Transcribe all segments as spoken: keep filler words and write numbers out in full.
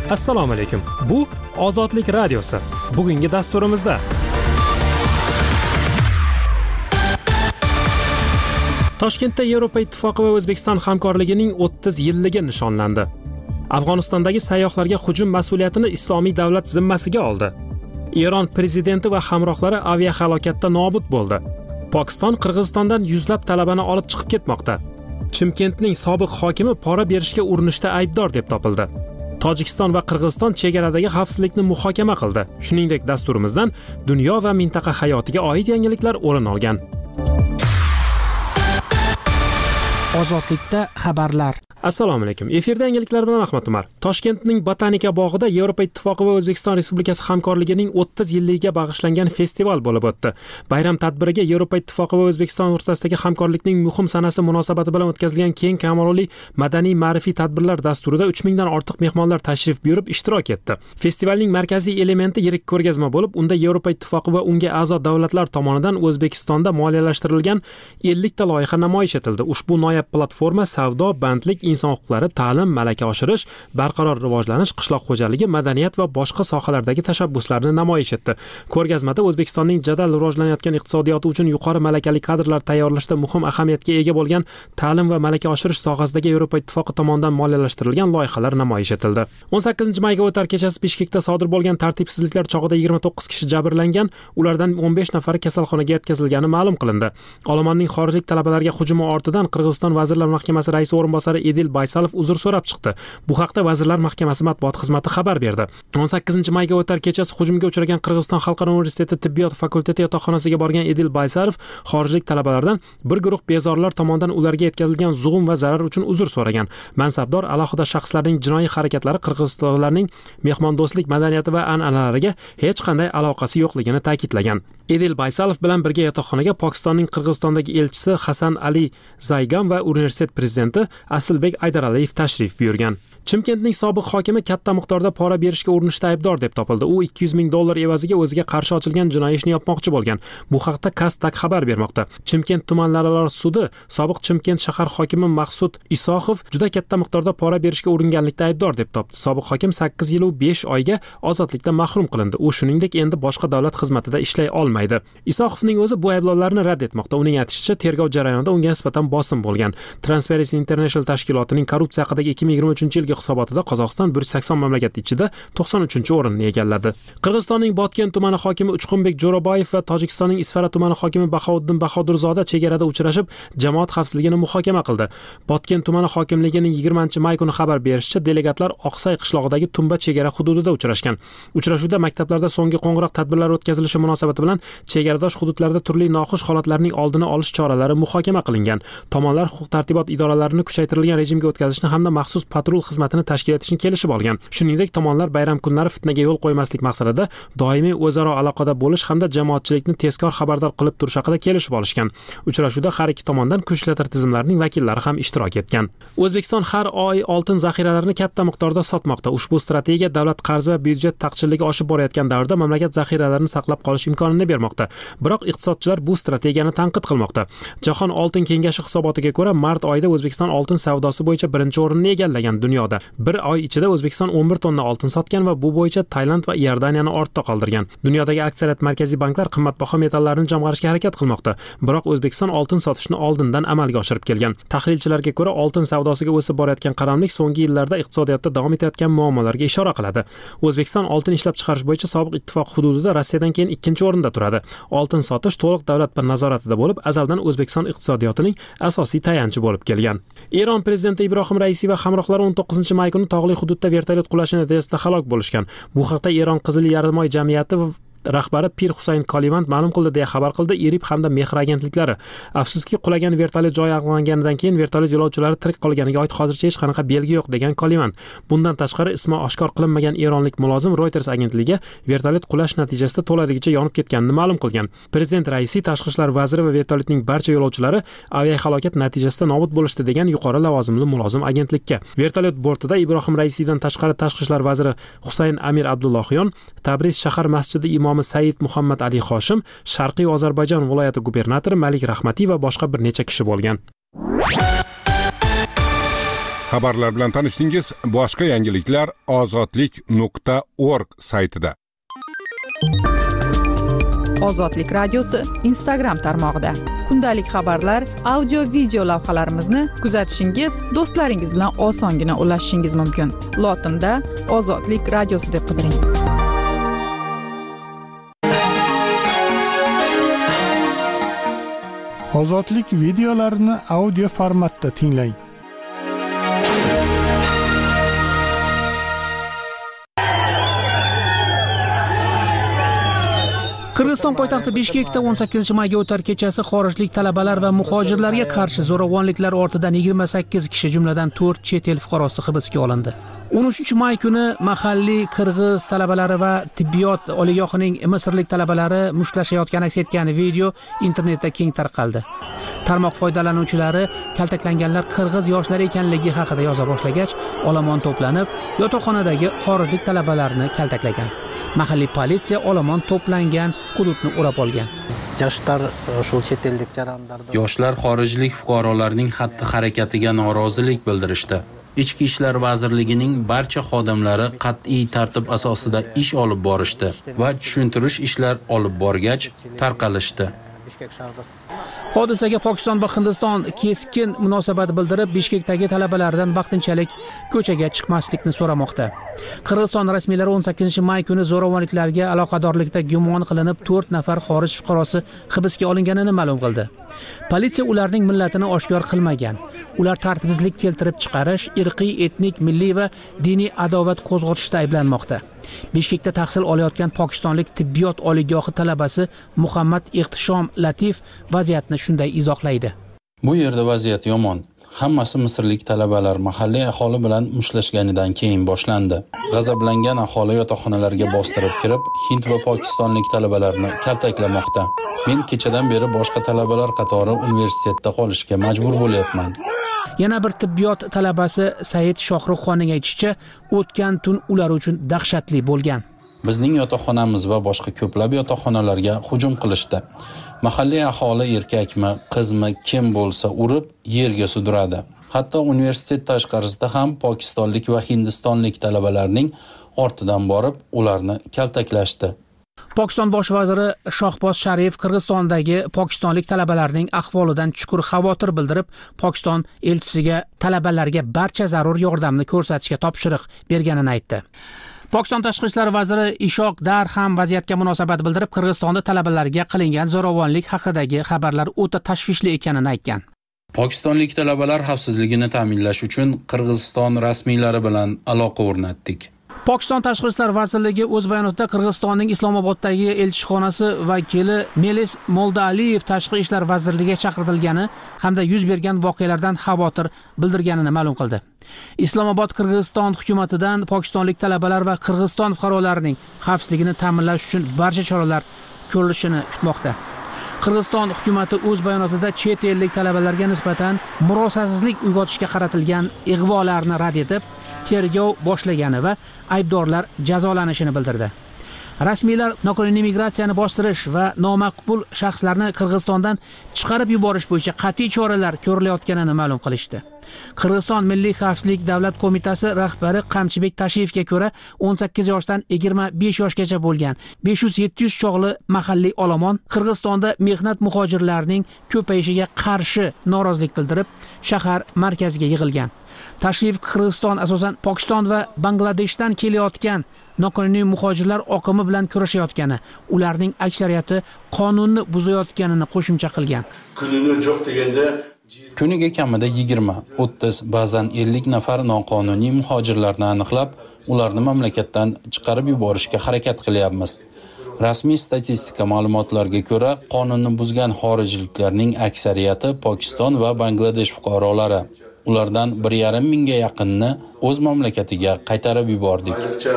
Assalomu alaykum. Bu Ozodlik radiosi. Bugungi dasturimizda Toshkentda Yevropa Ittifoqi va O'zbekiston hamkorligining o'ttiz yilligi nishonlandi. Afg'onistondagi sayyohlarga hujum mas'uliyatini Islomiy davlat zimmasiga oldi. Eron prezidenti va hamrohlari aviahalokatda nobud bo'ldi. Pokiston Qirg'izistondan yuzlab talabani olib chiqib ketmoqda. Chimkentning sobiq hokimi pora berishga urinishda aybdor deb topildi. Tojikiston va Qirg'iziston chegaradagi xavfsizlikni muhokama qildi. Shuningdek, dasturimizdan dunyo va mintaqa hayotiga oid yangiliklar o'rin olgan. Ozodlikda xabarlar. Assalomu alaykum. Efirda yangiliklar bilan Ahmad Umar. Toshkentning Botanika bog'ida Yevropa Ittifoqi va O'zbekiston Respublikasi hamkorligining o'ttiz yilligiga bag'ishlangan festival bo'lib o'tdi. Bayram tadbiriga Yevropa Ittifoqi va O'zbekiston o'rtasidagi hamkorlikning muhim sanasi munosabati bilan o'tkazilgan keng qamrovli madaniy ma'rifiy tadbirlar dasturida uch mingdan ortiq mehmonlar tashrif buyurib ishtirok etdi. Festivalning markaziy elementi yirik ko'rgazma bo'lib, unda Yevropa Ittifoqi va unga a'zo davlatlar tomonidan O'zbekistonda moliyalashtirilgan ellik ta loyiha namoyish etildi. Ushbu noyob platforma savdo, bandlik, inson huquqlari, ta'lim, malaka oshirish, barqaror rivojlanish, qishloq xo'jaligi, madaniyat va boshqa sohalardagi tashabbuslarni namoyish etdi. Ko'rgazmada O'zbekistonning jadal rivojlanayotgan iqtisodiyoti uchun yuqori malakali kadrlar tayyorlashda muhim ahamiyatga ega bo'lgan ta'lim va malaka oshirish sohasidagi Yevropa Ittifoqi tomonidan moliyalashtirilgan loyihalar namoyish etildi. o'n sakkizinchi mayga o'tar kechasi Bishkekda sodir bo'lgan tartibsizliklar chog'ida yigirma to'qqiz kishi jabrlangan, ulardan o'n besh nafari kasalxonaga yetkazilgani ma'lum qilindi. Olomonning xorijlik talabalarga hujumi ortidan Qirg'iziston Vazirlar Mahkamasi raisi o'rinbosari Edil Baysalov uzr so'rab chiqdi. Bu haqda Vazirlar Mahkamasi matbuot xizmati xabar berdi. o'n sakkizinchi mayga o'tar kechasi hujumga uchragan Qirg'iziston Xalqaro universiteti tibbiyot fakulteti yotoqxonasiga borgan Edil Baysalov xorijlik talabalardan bir guruh bezorilar tomonidan ularga yetkazilgan zug'um va zarar uchun uzr so'ragan. Mansabdor alohida shaxslarning jinoiy harakatlari Qirg'izistonlarning mehmondo'stlik madaniyati va an'analariga hech qanday aloqasi yo'qligini ta'kidlagan. Edil Baysalov bilan birga yotoqxonaga Pokistonning Qirg'izistondagi elchisi Hasan Ali Zaygam va universitet prezidenti Asilbek Aydaraliyev tashrif buyurgan. Chimkentning sobiq hokimi katta miqdorda pora berishga urinishda aybdor deb topildi. U ikki yuz ming dollar evaziga o'ziga qarshi ochilgan jinoiy ishni yopmoqchi bo'lgan. Bu haqda Kastak xabar bermoqda. Chimkent tumanlararo sudi sobiq Chimkent shahar hokimi Maqsud Isoxov juda katta miqdorda pora berishga uringanlikda aybdor deb topdi. Sobiq hokim sakkiz yil va besh oyga ozodlikdan mahrum qilindi. U shuningdek endi boshqa davlat xizmatida ishlay olmaydi. Isoxovning o'zi bu ayblovlarni rad etmoqda. Uning aytishicha, tergov jarayonida unga nisbatan bosim bo'lgan. Transparency International tashkilotining korrupsiya haqidagi ikki ming yigirma uchinchi yilgi hisobotida Qozog'iston bir yuz sakson mamlakat ichida to'qson uchinchi o'rinni egalladi. Qirg'izistonning Botken tumani hokimi Uchqunbek Jo'raboyev va Tojikistonning Isfara tumani hokimi Bahovuddin Bahodirzoda chegarada uchrashib, jamoat xavfsizligini muhokama qildi. Botken tumani hokimligining yigirmanchi may kuni xabar berishicha, delegatlar Oqsay qishlog'idagi Tumba chegara hududida uchrashgan. Uchrashuvda maktablarda so'nggi qo'ng'iroq tadbirlari o'tkazilishi munosabati bilan chegaradosh hududlarda turli noxush holatlarning oldini olish choralari muhokama qilingan. Tomonlar huquq-tartibot idoralarini kuchaytirilgan rejimga o'tkazishni hamda maxsus patrul xizmatini tashkil etishni kelishib olgan. Shuningdek, tomonlar bayram kunlari fitnaga yo'l qo'ymaslik maqsadida doimiy o'zaro aloqada bo'lish hamda jamoatchilikni tezkor xabardor qilib turish haqida kelishib olishgan. Uchrashuvda har ikki tomondan kuchlar tizimlarining vakillari ham ishtirok etgan. O'zbekiston har oy oltin zaxiralarini katta miqdorda sotmoqda. Ushbu strategiya davlat qarzi va byudjet taqchilligi oshib borayotgan davrda mamlakat zaxiralarini saqlab qolish imkonini bermoqda. Biroq iqtisodchilar bu strategiyani tanqid qilmoqda. Jahon oltin kengashi hisobotiga ko'ra, mart oyida O'zbekiston oltin savdosi bo'yicha birinchi o'rinni egallagan dunyoda. Bir oy ichida O'zbekiston o'n bir tonna oltin sotgan va bu bo'yicha Tailand va Iordaniyani ortda qoldirgan. Dunyodagi aksariyat markaziy banklar qimmatbaho metallarni jamg'arishga harakat qilmoqda. Biroq O'zbekiston oltin sotishni oldindan amalga oshirib kelgan. Tahlilchilarga ko'ra, oltin savdosiga o'sib borayotgan qaramlik so'nggi yillarda iqtisodiyotda davom etayotgan muammolarga ishora qiladi. O'zbekiston oltin ishlab chiqarish bo'yicha sobiq ittifoq hududida Rossiyadan keyin ikkinchi o'rinda turadi. Oltin sotish to'liq davlat nazoratida bo'lib, azaldan O'zbekiston iqtisodiyotining asosiy tayanchi bo'lib kelgan. Eron prezidenti Ibrohim Raisi va hamrohlari o'n to'qqizinchi may kuni tog'li hududda vertolyot qulashi natijasida halok bo'lishgan. Bu haqda Eron Qizil yarim-oy jamiyati rahbari Pir Husayn Kolivand ma'lum qildi deya xabar qildi Irib hamda Mehr agentliklari. Afsuski, qulagan vertolyot joyi aniqlanganidan keyin vertolyot yo'lovchilari tirik qolganiga oid hozircha hech qanaqa belgi yo'q degan Kolivand. Bundan tashqari, ismi oshkor qilinmagan eronlik mulozim Reuters agentligiga vertolyot qulash natijasida to'laligicha yonib ketganini ma'lum qilgan. Prezident Raisi, tashqi ishlar vaziri va vertolyotning barcha yo'lovchilari aviahalokat natijasida nobud bo'lishdi degan yuqori lavozimli mulozim agentlikka. Vertolyot bortida Ibrohim Raisidan tashqari tashqi ishlar vaziri Husayn Amir Abdullohyon, Tabriz shahar masjidi imomi Said Muhammad Ali Xoshim, Sharqiy Ozarbayjon viloyati gubernatori Malik Rahmati va boshqa bir necha kishi bo'lgan. Xabarlar bilan tanishdingiz. Boshqa yangiliklar ozodlik nuqta org saytida. Ozodlik radiosi Instagram tarmog'ida. Kundalik xabarlar, audio, video lavhalarimizni kuzatishingiz, do'stlaringiz bilan osongina ulashishingiz mumkin. Lotinda Ozodlik radiosi deb qidiring. Ozodlik videolarini audio formatda tinglang. Qirg'iziston poytaxti Bishkekda o'n sakkizinchi mayga o'tar kechasi xorijlik talabalar va muhojirlarga qarshi zo'ravonliklar ortidan yigirma sakkiz kishi, jumladan to'rt chet el fuqarosi hibsga olindi. o'n uchinchi may kuni mahalliy qirg'iz talabalari va tibbiyot oliygohining misrlik talabalari mushtlashayotgani aks etgan video internetda keng tarqaldi. Tarmoq foydalanuvchilari kaltaklanganlar qirg'iz yoshlari ekanligi haqida yoza boshlagach, olomon to'planib, yotoqxonadagi xorijlik talabalarni kaltaklagan. Mahalliy politsiya olomon to'plangan hududni o'rab olgan. Yoshlar xorijlik fuqarolarning xatti-harakatiga norozilik bildirishdi. Ichki ishlar vazirligining barcha xodimlari qat'iy tartib asosida ish olib borishdi va tushuntirish ishlar olib borgach tarqalishdi. Hodisaga Pokiston va Hindiston keskin munosabat bildirib, Bishkekdagi talabalardan vaqtinchalik ko'chaga chiqmaslikni so'ramoqda. Qirg'iziston rasmiylari o'n sakkizinchi may kuni zo'ravonliklarga aloqadorlikda gumon qilinib to'rt nafar xorij fuqarosi hibsga olinganini ma'lum qildi. Politsiya ularning millatini oshkor qilmagan. Ular tartibsizlik keltirib chiqarish, irqiy, etnik, milliy va diniy adovat qo'zg'atishda ayblanmoqda. Bishkekda tahsil olayotgan pokistonlik tibbiyot oliygohi talabasi Muhammad Ehtishom Latif vaziyatni shunday izohlaydi. Bu yerda vaziyat yomon. Hammasi misrlik talabalar mahalliy aholi bilan mushlashganidan keyin boshlandi. G'azablangan aholi yotoqxonalarga bostirib kirib, hind va pokistonlik talabalarni kaltaklamoqda. Men kechadan beri boshqa talabalar qatori universitetda qolishga majbur bo'lyapman. Yana bir tibbiyot talabasi Said Shohruxxonning aytishicha, o'tgan tun ular uchun dahshatli bo'lgan. Bizning yotoqxonamiz va boshqa ko'plab yotoqxonalarga hujum qilishdi. Mahalliy aholi erkakmi, qizmi, kim bo'lsa urib, yerga sudradi. Hatto universitet tashqarisida ham pokistonlik va hindistonlik talabalarning ortidan borib, ularni kaltaklashdi. Pokiston bosh vaziri Shohboz Sharif Qirg'izistondagi pokistonlik talabalarning ahvolidan chuqur xavotir bildirib, Pokiston elchisiga talabalarga barcha zarur yordamni ko'rsatishga topshiriq berganini aytdi. Pokiston tashqi ishlar vaziri Ishoq Dar ham vaziyatga munosabat bildirib, Qirg'izistonda talabalarga qilingan zo'ravonlik haqidagi xabarlar o'ta tashvishli ekanini aytgan. Pokistonlik talabalar xavfsizligini ta'minlash uchun Qirg'iziston rasmiylari bilan aloqa o'rnatdik. Pokiston tashqi ishlar vazirligi o'z bayonotida Qirg'izistonning Islomoboddagi elchixonasi vakili Melis Moldaliyev tashqi ishlar vazirligiga chaqirtirilgani hamda yuz bergan voqealardan xavotir bildirganini ma'lum qildi. Islomobod Qirg'iziston hukumatidan pokistonlik talabalar va Qirg'iziston fuqarolarining xavfsizligini ta'minlash uchun barcha choralar ko'rilishini kutmoqda. Qirg'iziston hukumati o'z bayonotida chet ellik talabalarga nisbatan murosasizlik uyg'otishga qaratilgan ig'volarni rad etib, tergov boshlagani va aybdorlar jazolanishini bildirdi. Rasmiylar noqonuniy migratsiyani bostirish va nomaqbul shaxslarni Qirg'izistondan chiqarib yuborish bo'yicha qat'iy choralar ko'rilayotganini ma'lum qilishdi. Qirg'iziston Milliy xavfsizlik davlat qo'mitasi rahbari Qamchibek Tashiyevga ko'ra, o'n sakkiz yoshdan yigirma besh yoshgacha bo'lgan besh yuz yetti yuz chog'li mahalliy olomon Qirg'izistonda mehnat muhojirlarining ko'payishiga qarshi norozilik bildirib, shahar markaziga yig'ilgan. Tashrif Qirg'iziston asosan Pokiston va Bangladeshdan kelayotgan noqonuniy muhojirlar oqimi bilan kurashayotgani, ularning aksariyati qonunni buzayotganini qo'shimcha qilgan. Kunini yo'q deganda Kuniga kamida yigirma, o'ttiz, ba'zan ellik nafar noqonuniy muhojirlarni aniqlab, ularni mamlakatdan chiqarib yuborishga harakat qilyapmiz. Rasmiy statistika ma'lumotlariga ko'ra, qonunni buzgan xorijliklarning aksariyati Pokiston va Bangladesh fuqarolari. Ulardan bir yarim mingga yaqinni o'z mamlakatiga qaytarib yubordik.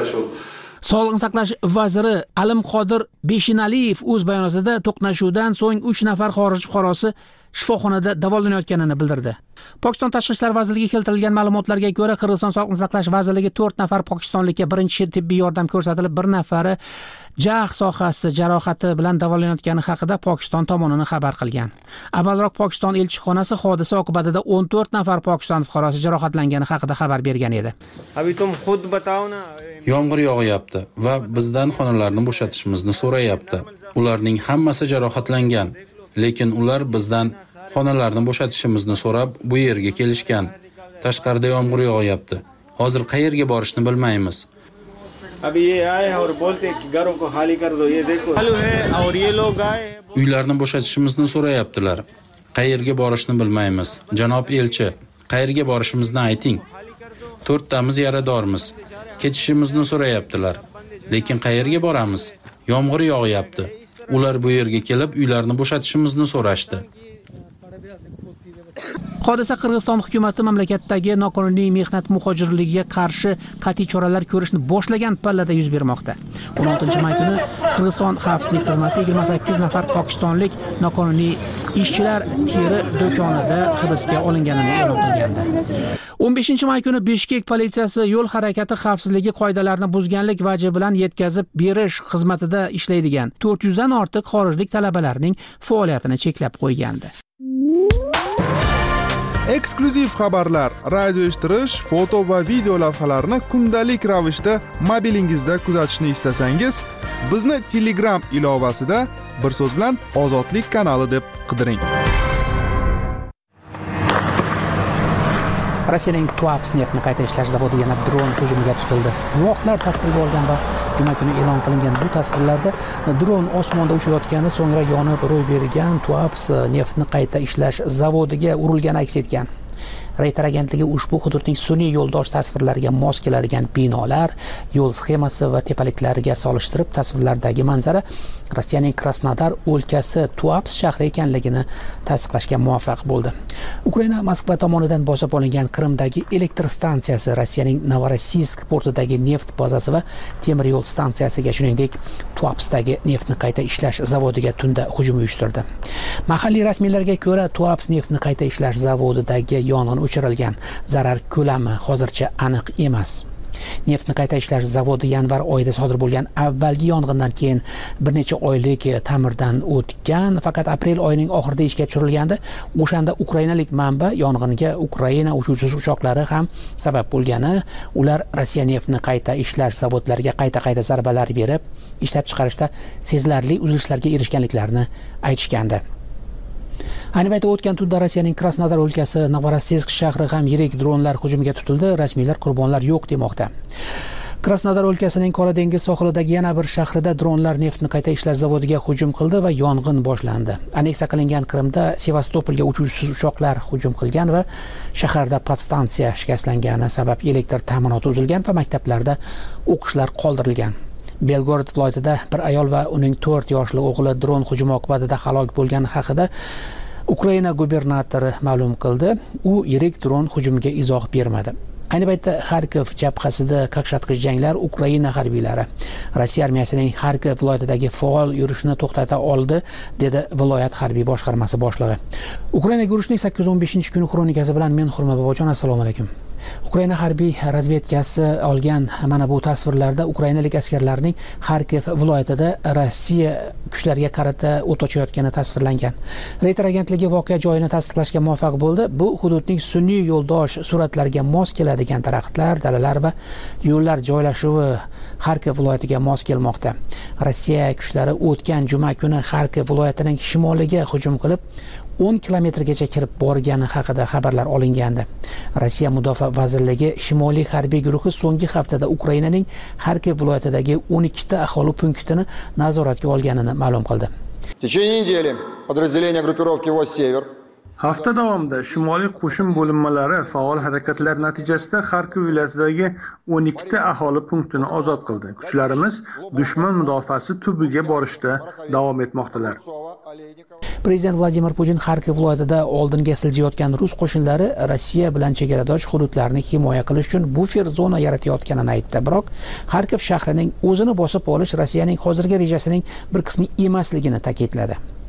Sog'liqni saqlash vaziri Alimqodir Beshinaliyev o'z bayonotida to'qnashuvdan so'ng uch nafar xorij fuqarosi shifoxonada davolanayotganini bildirdi. Pokiston Tashqi ishlar vazirligiga keltirilgan ma'lumotlarga ko'ra, Qirg'iziston Sog'liqni saqlash vazirligi to'rt nafar pokistonlikka birinchi tibbiy yordam ko'rsatilib, bir nafari jag' sohasi jarohati bilan davolanayotgani haqida Pokiston tomonini xabar qilgan. Avvalroq Pokiston elchixonasi hodisa oqibatida o'n to'rt nafar Pokiston fuqarosi jarohatlangani haqida xabar bergan edi. Yomg'ir yog'yapti va bizdan xonalarni bo'shatishimizni so'rayapti. Ularning hammasi jarohatlangan, lekin ular bizdan xonalarni bo'shatishimizni so'rab bu yerga kelishgan. Tashqarida yomg'ir yog'yapti. Hozir qayerga borishni bilmaymiz. Uylarni bo'shatishimizni so'rayaptilar. Qayerga borishni bilmaymiz. Janob elchi, qayerga borishimizni ayting. To'rttamiz yaradormiz. Ketishimizni so'rayaptilar. Lekin qayerga boramiz? Yomg'ir yog'yapti. Ular bu yerga kelib uylarni bo'shatishimizni so'rashdi. Hodisa Qirg'iziston hukumati mamlakatdagi noqonuniy mehnat muhojirligiga qarshi qat'iy choralar ko'rishni boshlagan pallada yuz bermoqda. o'n oltinchi may kuni Qirg'iziston xavfsizlik xizmati yigirma sakkiz nafar pokistonlik noqonuniy ishchilar teri do'konida hibsga olinganini e'lon qilgandi. o'n beshinchi may kuni Bishkek politsiyasi yo'l harakati xavfsizligi qoidalarini buzganlik vaji bilan yetkazib berish xizmatida ishlaydigan to'rt yuz dan ortiq xorijlik talabalarning faoliyatini cheklab qo'ygandi. Eksklyuziv xabarlar, radio eshittirish, foto va video lavhalarni kundalik ravishda mobilingizda kuzatishni istasangiz, bizni Telegram ilovasida bir so'z bilan Ozodlik kanali deb qidiring. Rossiyaning Tuapse neftni qayta ishlash zavodi yana dron hujumiga tutildi. Guvohlar tasvirga olgan va juma kuni e'lon qilingan bu tasvirlarda dron osmonda uchayotgani, so'ngra yonib ro'y bergan Tuapse neftni qayta ishlash zavodiga urilgani aks etgan. Reuters agentligi ushbu hududning sun'iy yo'ldosh tasvirlariga mos keladigan binolar, yo'l sxemasi va tepaliklariga solishtirib tasvirlardagi manzara Rossiyaning Krasnodar o'lkasi Tuapse shahri ekanligini tasdiqlashga muvaffaq bo'ldi. Ukraina Moskva tomonidan bosib olingan Qrimdagi elektr stansiyasi, Rossiyaning Novorossiysk portidagi neft bazasi va temir yo'l stansiyasiga, shuningdek Tuapsedagi neftni qayta ishlash zavodiga tunda hujum uyushtirdi. Mahalliy rasmiylarga ko'ra, Tuapse neftni qayta ishlash zavodidagi yong'in o'chirilgan. Zarar ko'lami hozircha aniq emas. Neftni qayta ishlash zavodi yanvar oyida sodir bo'lgan avvalgi yong'indan keyin bir necha oylik ta'mirdan o'tgan, faqat aprel oyining oxirida ishga tushirilgandi. O'shanda ukrainalik manba yong'inga Ukraina uchuvchisiz uchoqlari ham sabab bo'lgani, ular Rossiya neftni qayta ishlash zavodlariga qayta-qayta zarbalar berib, ishlab chiqarishda sezilarli uzilishlarga erishganliklarini aytishgandi. Ayni paytda o'tgan tunda Rossiyaning Krasnodar o'lkasi Novorossiysk shahri ham yirik dronlar hujumiga tutildi. Rasmiylar qurbonlar yo'q demoqda. Krasnodar o'lkasining Qora dengiz sohilidagi yana bir shahrida dronlar neftni qayta ishlash zavodiga hujum qildi va yong'in boshlandi. Aneksiya qilingan Qrimda Sevastopolga uchuvchisiz uchoqlar hujum qilgan va shaharda podstansiya shikastlangani sabab elektr ta'minoti uzilgan va maktablarda o'qishlar qoldirilgan. Belgorod viloyatida bir ayol va uning to'rt yoshli o'g'li dron hujumi oqibatida halok bo'lgani haqida Ukraina gubernatori ma'lum qildi. U yirik dron hujumiga izoh bermadi. Ayni paytda Xarkov jabhasida qaqshatqich janglar Ukraina harbiylari Rossiya armiyasining Xarkov viloyatidagi faol yurishini to'xtata oldi, dedi viloyat harbiy boshqarmasi boshlig'i. Ukrainaga yurishning sakkiz o'n beshinchi kuni xronikasi bilan men Hurmat Bobojon, assalomu alaykum. Ukraina harbiy razvedkasi olgan mana bu tasvirlarda ukrainalik askarlarning Xarkov viloyatida Rossiya kuchlariga qarata o't ochayotgani tasvirlangan. Reuters agentligi voqea joyini tasdiqlashga muvaffaq bo'ldi. Bu hududning sun'iy yo'ldosh suratlariga mos keladigan daraxtlar, dalalar va yo'llar joylashuvi Xarkov viloyatiga mos kelmoqda. Rossiya kuchlari o'tgan juma kuni Xarkov viloyatining shimoliga hujum qilib, o'n kilometrgacha kirib borgani haqida xabarlar olingandi. Rossiya Mudofaa vazirligi Shimoliy harbiy guruhi so'nggi haftada Ukrainaning Xarkov viloyatidagi o'n ikkita aholi punktini nazoratga olganini ma'lum qildi. В течение недели подразделения группировки «Востсевер» Hafta davomida Shimoliy qo'shin bo'linmalari faol harakatlar natijasida Xarkov viloyatidagi o'n ikkita aholi punktini ozod qildi. Kuchlarimiz dushman mudofaasi tubiga borishda davom etmoqdalar. Prezident Vladimir Putin Xarkov viloyatida oldinga siljayotgan rus qo'shinlari Rossiya bilan chegaradosh hududlarni himoya qilish uchun bufer zona yaratayotganini aytdi. Biroq Xarkov shahrining o'zini bosib olish Rossiyaning hozirgi rejasining bir qismi emasligini ta'kidladi.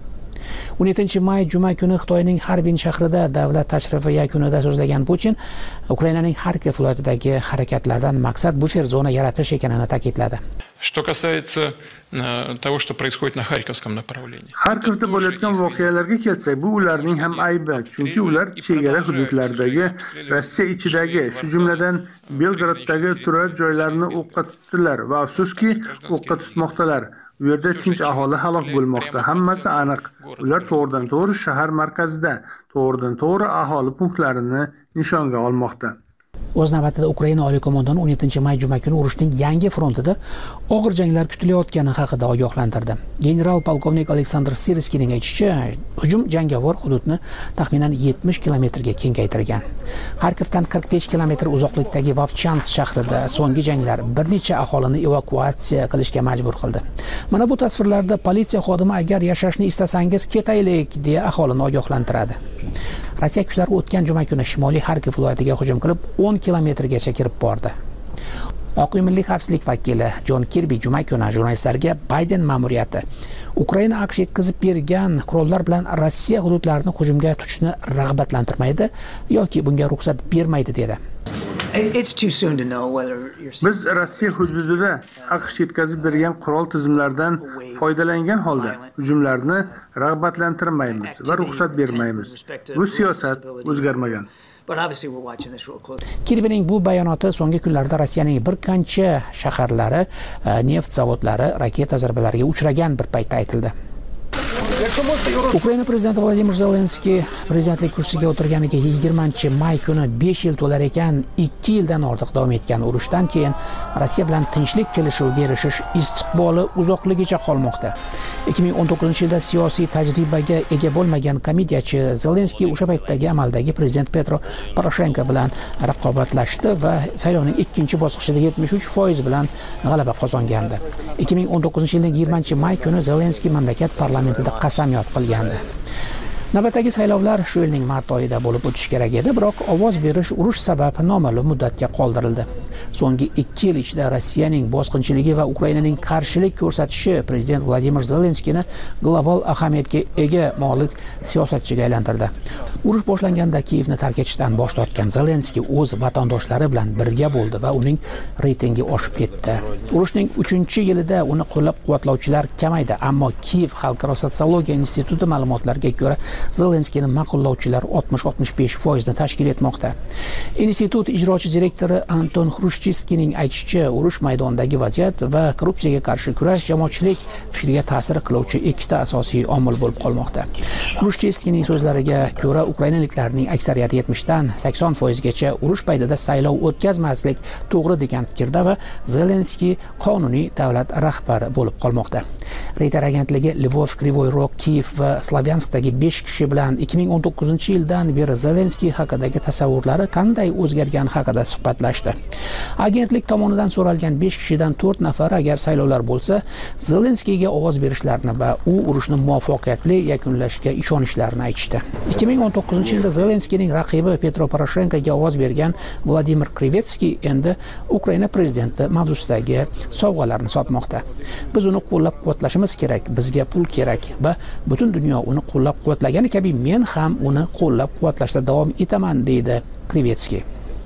o'n yettinchi may juma kuni Xitoyning Harbin shahrida davlat tashrifi yakunida so'zlagan Putin Ukrainaning Xarkov viloyatidagi harakatlardan maqsad bufer zona yaratish ekanini ta'kidladi. Что касается того, что происходит на Харьковском направлении. Xarkovda bo'layotgan voqealarga kelsak, bu ularning ham aybi, chunki ular chegara hududlardagi Rossiya ichidagi, shu jumladan Belgraddagi turar joylarni o'qqa tutdilar va afsuski, o'qqa tutmoqdalar. Bu yerda tinch aholi halok bo'lmoqda. Hammasi aniq. Ular to'g'ridan to'g'ri shahar markazida, to'g'ridan to'g'ri aholi punktlarini nishonga olmoqda. O'z navbatida Ukraina oliy qo'mondoni o'n yettinchi may juma kuni urushning yangi frontida og'ir janglar kutilayotgani haqida ogohlantirdi. General polkovnik Aleksandr Sirskiyning aytishicha, hujum jangovar hududni taxminan yetmish kilometrga kengaytirgan. Xarkovdan qirq besh kilometr uzoqlikdagi Vovchansk shahrida so'nggi janglar bir necha aholini evakuatsiya qilishga majbur qildi. Mana bu tasvirlarda politsiya xodimi agar yashashni istasangiz ketaylik deya aholini ogohlantiradi. Rossiya kuchlari o'tgan juma kuni Shimoliy Xarkov viloyatiga hujum qilib o'n kilometrgacha kirib bordi. Oq uy milliy xavfsizlik vakili Jon Kirbi juma kuni jurnalistlarga Bayden ma'muriyati Ukraina AQSh yetkazib bergan qurollar bilan Rossiya hududlarini hujumga tutishni rag'batlantirmaydi yoki bunga ruxsat bermaydi dedi. Biz Rossiya hududida AQSh yetkazib bergan qurol tizimlaridan foydalangan holda hujumlarni rag'batlantirmaymiz va ruxsat bermaymiz. Bu siyosat o'zgarmagan. Kirbining bu bayonoti so'nggi kunlarda Rossiyaning bir qancha shaharlari, neft zavodlari raketa zarbalariga uchragan bir paytda aytildi. Ukraina prezidenti Vladimir Zelenskiy prezidentlik kursiga o'tirganiga yigirmanchi may kuni besh yil to'lar ekan, ikki yildan ortiq davom etgan urushdan keyin Rossiya bilan tinchlik kelishuviga erishish istiqboli uzoqligicha qolmoqda. ikki ming o'n to'qqizinchi yilda siyosiy tajribaga ega bo'lmagan komediyachi Zelenskiy o'sha paytdagi amaldagi prezident Petro Poroshenko bilan raqobatlashdi va saylovning ikkinchi bosqichida yetmish uch foiz bilan g'alaba qozongandi. ikki ming o'n to'qqizinchi yilning yigirmanchi may kuni Zelenskiy mamlakat parlamentida qasamyod qilgandi. Navbatdagi saylovlar shu yilning mart oyida bo'lib o'tishi kerak edi, biroq ovoz berish urush sabab noma'lum muddatga qoldirildi. So'nggi ikki yil ichida Rossiyaning bosqinchiligi va Ukrainaning qarshilik ko'rsatishi prezident Vladimir Zelenskiyni global ahamiyatga ega molik siyosatchiga aylantirdi. Urush boshlanganda Kiyevni tark etishdan bosh tortgan Zelenskiy o'z vatandoshlari bilan birga bo'ldi va uning reytingi oshib ketdi. Urushning uchinchi yilida uni qo'llab-quvvatlovchilar kamaydi, ammo Kiyev xalqaro sotsiologiya instituti ma'lumotlariga ko'ra Zelenskiyni ma'qullovchilar oltmish oltmish besh foizni tashkil etmoqda. Institut ijrochi direktori Anton Xrushchevskiyning aytishicha, urush maydonidagi vaziyat va korrupsiyaga qarshi kurash jamoatchilik fikriga ta'sir qiluvchi ikkita asosiy omil bo'lib qolmoqda. Xrushchevskiyning so'zlariga ko'ra, ukrainaliklarning aksariyati yetmishdan sakson foizgacha urush paytida saylov o'tkazmaslik to'g'ri degan fikrda va Zelenskiy qonuniy davlat rahbari bo'lib qolmoqda. Reuters agentligi Lvov, Krivoy Rog, Kiyev va Slavyanskdagi besh kishi bilan ikki ming o'n to'qqizinchi yildan beri Zelenskiy haqidagi tasavvurlari qanday o'zgargani haqida suhbatlashdi. Agentlik tomonidan so'ralgan besh kishidan to'rt nafar agar saylovlar bo'lsa, Zelenskiyga ovoz berishlarini va u urushni muvaffaqiyatli yakunlashga ishonishlarini aytishdi. ikki ming o'n to'qqizinchi yilda Zelenskiyning raqibi Petro Poroshenkoga ovoz bergan Vladimir Krivetsky endi Ukraina prezidenti mavzusidagi sovg'alarni sotmoqda. Biz uni qo'llab-quvvatlashimiz kerak, bizga pul kerak va butun dunyo uni qo'llab-quvvatlagani kabi men ham uni qo'llab-quvvatlashda davom etaman, deydi Krivetsky.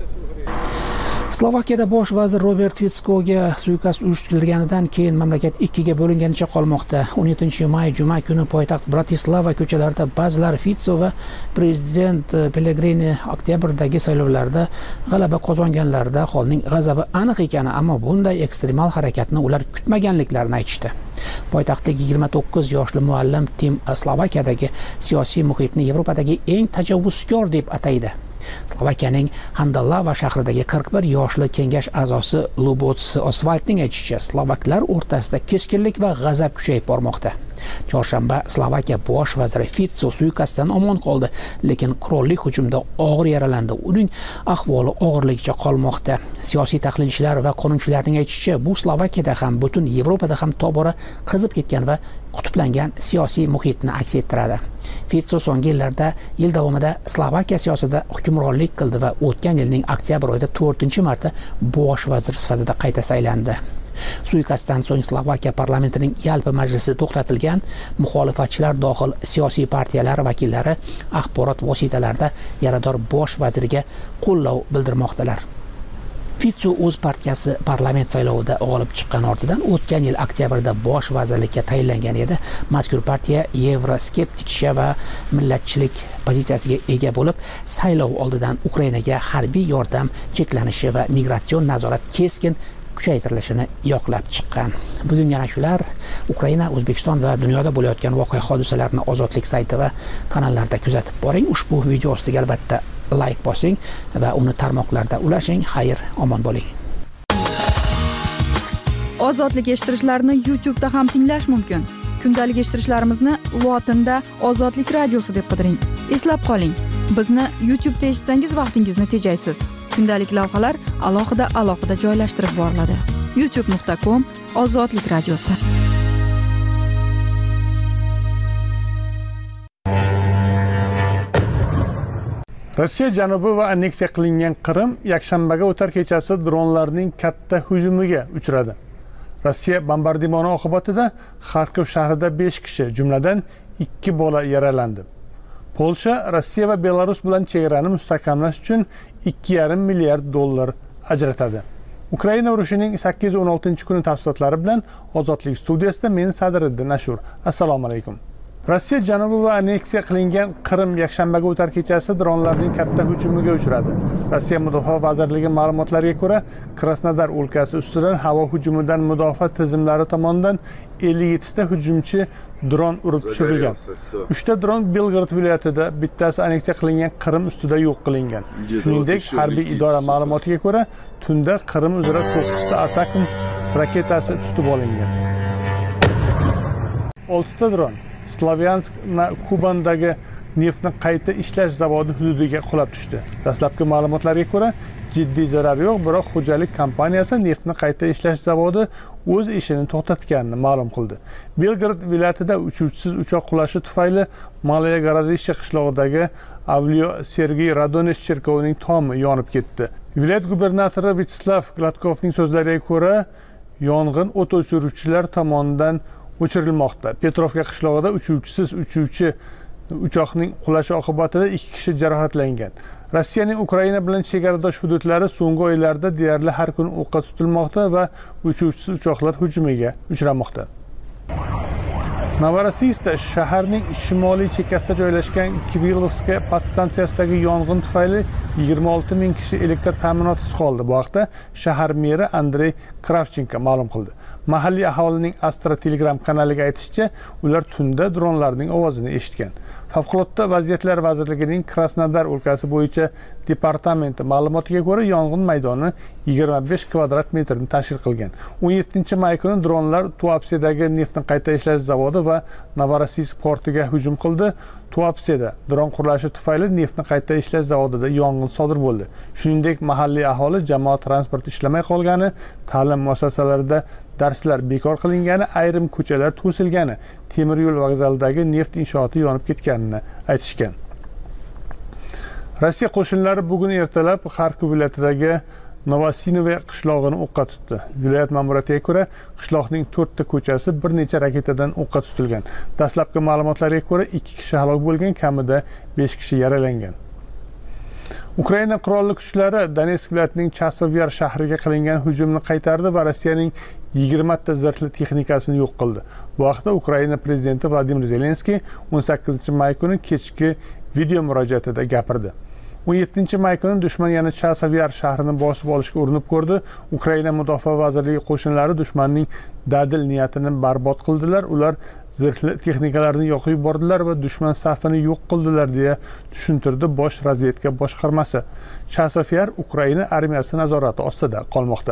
Slovakiyada bosh vazir Robert Ficoga suiqasd uyushtirilganidan keyin mamlakat ikkiga bo'linganicha qolmoqda. o'n yettinchi may juma kuni poytaxt Bratislava ko'chalarida ba'zilar Fico va prezident Pellegrini oktyabrdagi saylovlarda g'alaba qozonganlarida aholining g'azabi aniq ekani, ammo bunday ekstremal harakatni ular kutmaganliklarini aytishdi. Poytaxtdagi yigirma to'qqiz yoshli muallim Tim Slovakiyadagi siyosiy muhitni Yevropadagi eng tajovuzkor deb ataydi. Slovakiyaning Handalava shahridagi qirq bir yoshli kengash a'zosi Lubots Osvaldning aytishicha, slovaklar o'rtasida keskinlik va g'azab kuchayib bormoqda. Chorshanba Slovakiya bosh vaziri Fico suiqasddan omon qoldi, lekin qurolli hujumda og'ir yaralandi. Uning ahvoli og'irligicha qolmoqda. Siyosiy tahlilchilar va qonunchilarning aytishicha, bu Slovakiyada ham butun Yevropada ham tobora qizib ketgan va qutblangan siyosiy muhitni aks ettiradi. Fico so'nggi yillarda yil davomida Slovakiya siyosatida hukmronlik qildi va o'tgan yilning oktyabr oyida to'rtinchi marta bosh vazir sifatida qayta saylandi. Suiqasddan so'ng Slovakiya parlamentining yalpi majlisi to'xtatilgan. Muxolifatchilar dohil siyosiy partiyalar vakillari axborot vositalarida yarador bosh vaziriga qo'llov bildirmoqdalar. Fico o'z partiyasi parlament saylovida g'olib chiqqan ortidan o'tgan yil oktyabrda bosh vazirlikka tayinlangan edi. Mazkur partiya yevroskeptikcha va millatchilik pozitsiyasiga ega bo'lib, saylov oldidan Ukrainaga harbiy yordam cheklanishi va migratsion nazorat keskin kuchaytirilishini yoqlab chiqqan. Bugun yana shular Ukraina, O'zbekiston va dunyoda bo'layotgan voqea hodisalarni Ozodlik sayti va kanallarda kuzatib boring. Ushbu video ostiga albatta like bosing va uni tarmoqlarda ulashing. Xayr, omon bo'ling. Ozodlik eshittirishlarni YouTube da ham tinglash mumkin. Kundalik eshittirishlarimizni lotinda Ozodlik radiosi deb qidiring. Eslab qoling, bizni YouTube da eshitsangiz vaqtingizni tejaysiz. Kundalik lavhalar alohida alohida joylashtirib boriladi. youtube nuqta com Ozodlik radiosi. Rossiya janubi va anneksiya qilingan Qrim yakshanbaga o'tar kechasi dronlarning katta hujumiga uchradi. Rossiya bombardimoni oqibatida Xarkov shahrida besh kishi, jumladan ikki bola yaralandi. Polsha Rossiya va Belarus bilan chegarani mustahkamlash uchun ikki yarim milliard dollar ajratadi. Ukraina urushining sakkiz o'n oltinchi kuni tafsilotlari bilan Ozodlik studiyasida men Sadriddin Ashur. Assalomu alaykum. Rossiya janubi va anneksiya qilingan Qrim yakshanbaga o'tar kechasi dronlarning katta hujumiga uchradi. Rossiya Mudofaa vazirligi ma'lumotlariga ko'ra, Krasnodar o'lkasi ustidan havo hujumidan mudofaa tizimlari tomonidan ellik yetti ta hujumchi dron urib tushirilgan. uchta dron Belgorod viloyatida, bittasi anneksiya qilingan Qrim ustida yo'q qilingan. Shuningdek, harbiy idora ma'lumotiga ko'ra, tunda Qrim uzra to'qqiz ta Atakams raketasi tutib olingan. olti ta dron Slavyansk na Kubandagi neftni qayta ishlash zavodi hududiga qulab tushdi. Dastlabki ma'lumotlarga ko'ra, jiddiy zarar yo'q, biroq xo'jalik kompaniyasi neftni qayta ishlash zavodi o'z ishini to'xtatganini ma'lum qildi. Belgorod viloyatida uchuvchisiz uchoq qulashi tufayli Malaya Gorodishche qishlog'idagi Avliyo Sergey Radonech cherkovining tomi yonib ketdi. Viloyat gubernatori Vyacheslav Gladkovning so'zlariga ko'ra, yong'in o't o'chiruvchilar tomonidan o'chirilmoqda. Petrovka qishlog'ida uchuvchisiz uchuvchi uchoqning qulashi oqibatida ikki kishi jarohatlangan. Rossiyaning Ukraina bilan chegaradosh hududlari so'nggi oylarda deyarli har kun o'qqa tutilmoqda va uchuvchisiz uchoqlar hujumiga uchramoqda. Novorossiyskda shaharning shimoliy chekkasida joylashgan Kirillovska podstansiyasidagi yong'in tufayli yigirma olti ming kishi elektr ta'minotisiz qoldi. Bu haqda shahar meri Andrey Kravchenko ma'lum qildi. Mahalliy aholining Astra Telegram kanaliga aytishicha, ular tunda dronlarning ovozini eshitgan. Favqulodda vaziyatlar vazirligining Krasnodar o'lkasi bo'yicha departamenti ma'lumotiga ko'ra, yong'in maydoni yigirma besh kvadrat metrni tashkil qilgan. o'n yettinchi may kuni dronlar Tuapsedagi neftni qayta ishlash zavodi va Novorossiysk portiga hujum qildi. Tuapseda dron qurilishi tufayli neftni qayta ishlash zavodida yong'in sodir bo'ldi. Shuningdek, mahalliy aholi jamoat transporti ishlamay qolgani, ta'lim muassasalarida darslar bekor qilingani, ayrim ko'chalar to'silgani, temir yo'l vokzalidagi neft inshooti yonib ketganini aytishgan. Rossiya qo'shinlari bugun ertalab Xarkov viloyatidagi Novosinoye qishlog'ini o'qqa tutdi. Viloyat ma'muriyatiga ko'ra, qishloqning to'rtta ko'chasi bir necha raketadan o'qqa tutilgan. Dastlabki ma'lumotlarga ko'ra, ikki kishi halok bo'lgan, kamida besh kishi yaralangan. Ukraina qurolli kuchlari Donetsk viloyatining Chasovyar shahriga qilingan hujumni qaytardi va Rossiyaning yigirma ta zirhli texnikasini yo'q qildi. Bu haqda Ukraina prezidenti Vladimir Zelenskiy o'n sakkizinchi may kuni kechki video murojaatida gapirdi. o'n yettinchi may kuni dushman yana Chasovyar shahrini bosib olishga urinib ko'rdi. Ukraina mudofaa vazirligi qo'shinlari dushmanning dadil niyatini barbod qildilar. Ular zirhli texnikalarni yoqib yubordilar va dushman safini yo'q qildilar, deya tushuntirdi bosh razvedka boshqarmasi. Chasovyar Ukraina armiyasi nazorati ostida qolmoqda.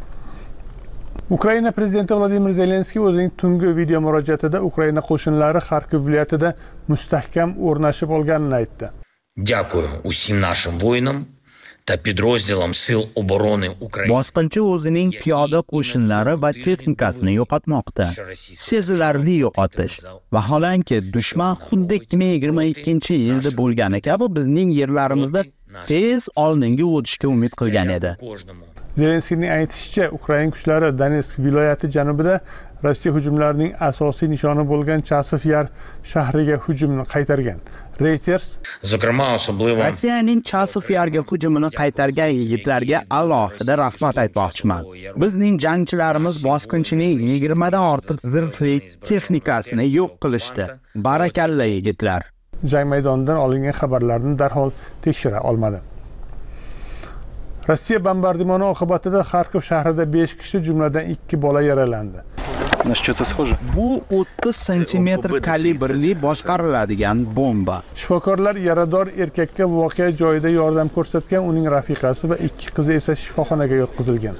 Ukraina prezidenti Vladimir Zelenskiy o'zining tungi video murojaatida Ukraina qo'shinlari Xarkov viloyatida mustahkam o'rnashib olganini aytdi. Дякую усім нашим воїнам та підрозділам сил оборони України. Bosqinchi o'zining piyoda qo'shinlari va texnikasini yo'qotmoqda. Sezilarli yo'qotish. Vaholanki, dushman xuddi ikki ming yigirma ikkinchi yilda bo'lgani kabi bizning yerlarimizda tez oldinga o'tishga umid qilgan edi. Zelenskiyning aytishicha, Ukraina kuchlari Donetsk viloyati janubida Rossiya hujumlarining asosiy nishoni bo'lgan Chasiv Yar shahriga hujumni qaytargan. Reuters Rossiyaning Chasiv Yarga hujumini qaytargan yigitlarga alohida rahmat aytmoqchiman. Bizning jangchilarimiz bosqinchining yigirma dan ortiq zirhli texnikasini yo'q qilishdi. Barakalla yigitlar. Jang maydonidan olingan xabarlarni darhol tekshira olmadi. Rossiya bombardimoni oqibatida Xarkov shahrida besh kishi, jumladan ikki bola yaralandi. Bu o'ttiz santimetr kalibrli boshqariladigan bomba. Shifokorlar yarador erkakka voqea joyida yordam ko'rsatgan, uning rafiqasi va ikki qizi esa shifoxonaga yotqizilgan.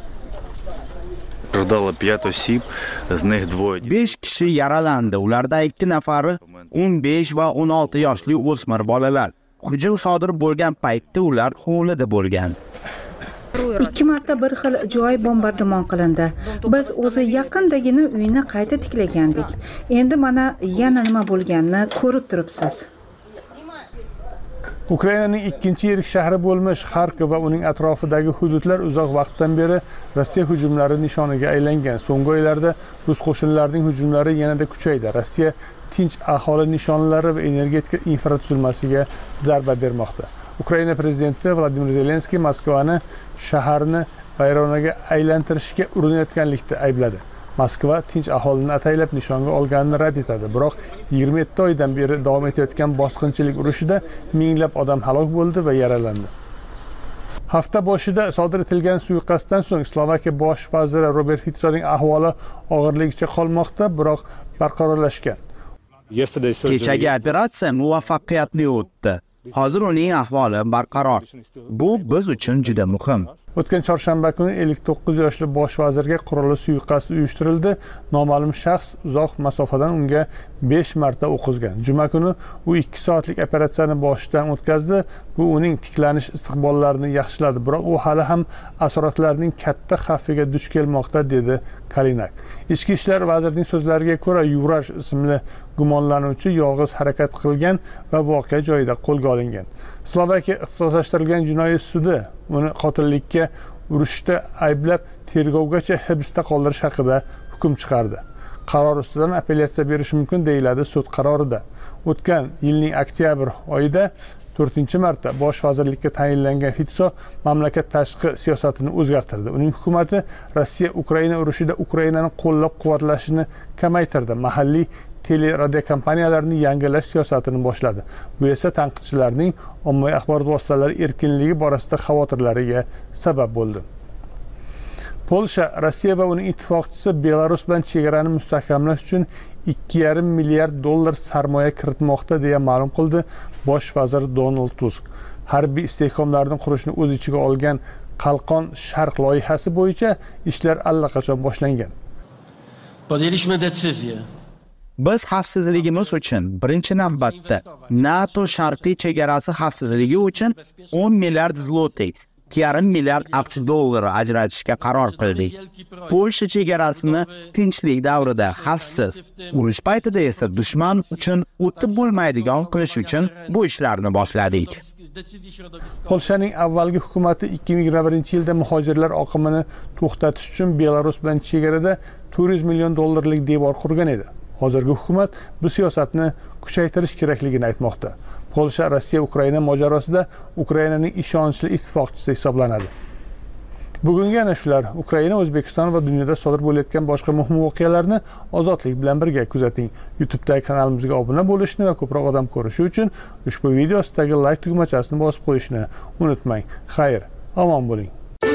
besh kishi yaralandi. Ulardan ikki nafari o'n besh va o'n olti yoshli o'smir bolalar. Hujum sodir bo'lgan paytda ular hovlida bo'lgan. Ikki marta bir xil joy bombardimon qilindi. Biz o'zi yaqindagina uyni qayta tiklagandik. Endi mana yana nima bo'lganini ko'rib turibsiz. Ukrainaning ikkinchi yirik shahri bo'lmish Xarkov va uning atrofidagi hududlar uzoq vaqtdan beri Rossiya hujumlari nishoniga aylangan. So'nggi oylarda rus qo'shinlarining hujumlari yanada kuchaydi. Rossiya tinch aholi nishonlari va energetika infratuzilmasiga zarba bermoqda. Ukraina prezidenti Vladimir Zelenskiy Moskvani shaharni vayronaga aylantirishga urinayotganlikda aybladi. Moskva tinch aholini ataylab nishonga olganini rad etadi. Biroq yigirma yetti oydan beri davom etayotgan bosqinchilik urushida minglab odam halok bo'ldi va yaralandi. Hafta boshida sodir etilgan suiqasddan so'ng Slovakiya bosh vaziri Robert Ficoning ahvoli og'irligicha qolmoqda, biroq barqarorlashgan. Kechagi operatsiya muvaffaqiyatli o'tdi. Hozir uning ahvoli barqaror. Bu biz uchun juda muhim. O'tgan chorshanba kuni ellik to'qqiz yoshli bosh vazirga qurolli suiqasd uyushtirildi. Noma'lum shaxs uzoq masofadan unga besh marta o'q uzgan. Juma kuni u ikki soatlik operatsiyani boshidan o'tkazdi. Bu uning tiklanish istiqbollarini yaxshiladi, biroq u hali ham asoratlarning katta xavfiga duch kelmoqda, dedi Kalinak. Ichki ishlar vazirining so'zlariga ko'ra, Yurash ismli gumonlanuvchi yolg'iz harakat qilgan va voqea joyida qo'lga olingan. Slovakiya ixtisoslashtirilgan jinoyat sudi uni qotillikka urushda ayblab tergovgacha hibsda qoldirish haqida hukm chiqardi. Qaror ustidan apellyatsiya berish mumkin, deyiladi sud qarorida. O'tgan yilning oktyabr oyida to'rtinchi marta bosh vazirlikka tayinlangan Fico mamlakat tashqi siyosatini o'zgartirdi. Uning hukumati Rossiya Ukraina urushida Ukrainani qo'llab-quvvatlashini kamaytirdi. Mahalliy tele-radio kompaniyalarni yangilash siyosatini boshladi. Bu esa tanqidchilarning ommaviy axborot vositalari erkinligi borasida xavotirlariga sabab bo'ldi. Polsha Rossiya va uning ittifoqchisi Belarus bilan chegarani mustahkamlash uchun ikki yarim milliard dollar sarmoya kiritmoqda, deya ma'lum qildi bosh vazir Donald Tusk. Harbiy istehkomlarni qurishni o'z ichiga olgan Qalqon Sharq loyihasi bo'yicha ishlar allaqachon boshlangan. Podjęliśmy decyzję. Biz xavfsizligimiz uchun birinchi navbatda NATO sharqiy chegarasi xavfsizligi uchun o'n milliard zloty, ikki yarim milliard aqsh dollari ajratishga qaror qildik. Polsha chegarasini tinchlik davrida xavfsiz, urush paytida esa dushman uchun o'tib bo'lmaydigan qilish uchun bu ishlarni boshladik. Polshaning avvalgi hukumati ikki ming yigirma birinchi yilda muhojirlar oqimini to'xtatish uchun Belarus bilan chegarada to'rt yuz million dollarlik devor qurgan edi. Hozirgi hukumat bu siyosatni kuchaytirish kerakligini aytmoqda. Polsha Rossiya Ukraina mojarosida Ukrainaning ishonchli ittifoqchisi hisoblanadi. Bugungi ana shular. Ukraina, O'zbekiston va dunyoda sodir bo'layotgan boshqa muhim voqealarni ozodlik bilan birga kuzating. YouTube'dagi kanalimizga obuna bo'lishni va ko'proq odam ko'rishi uchun ushbu video ostidagi like tugmachasini bosib qo'yishni unutmang. Xayr, omon bo'ling.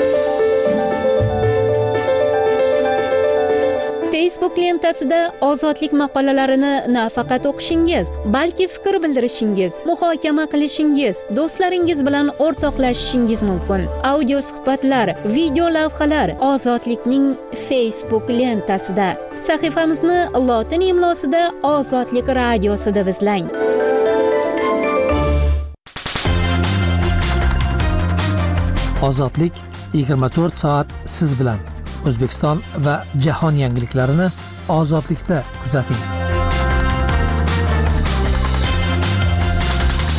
Facebook lentasida ozodlik maqolalarini nafaqat o'qishingiz, balki fikr bildirishingiz, muhokama qilishingiz, do'stlaringiz bilan o'rtoqlashishingiz mumkin. Audio suhbatlar, video lavhalar Ozodlikning Facebook lentasida. Sahifamizni lotin imlosida Ozodlik radiosida izlang. Ozodlik yigirma to'rt soat siz bilan. O'zbekiston va jahon yangiliklarini ozodlikda kuzating.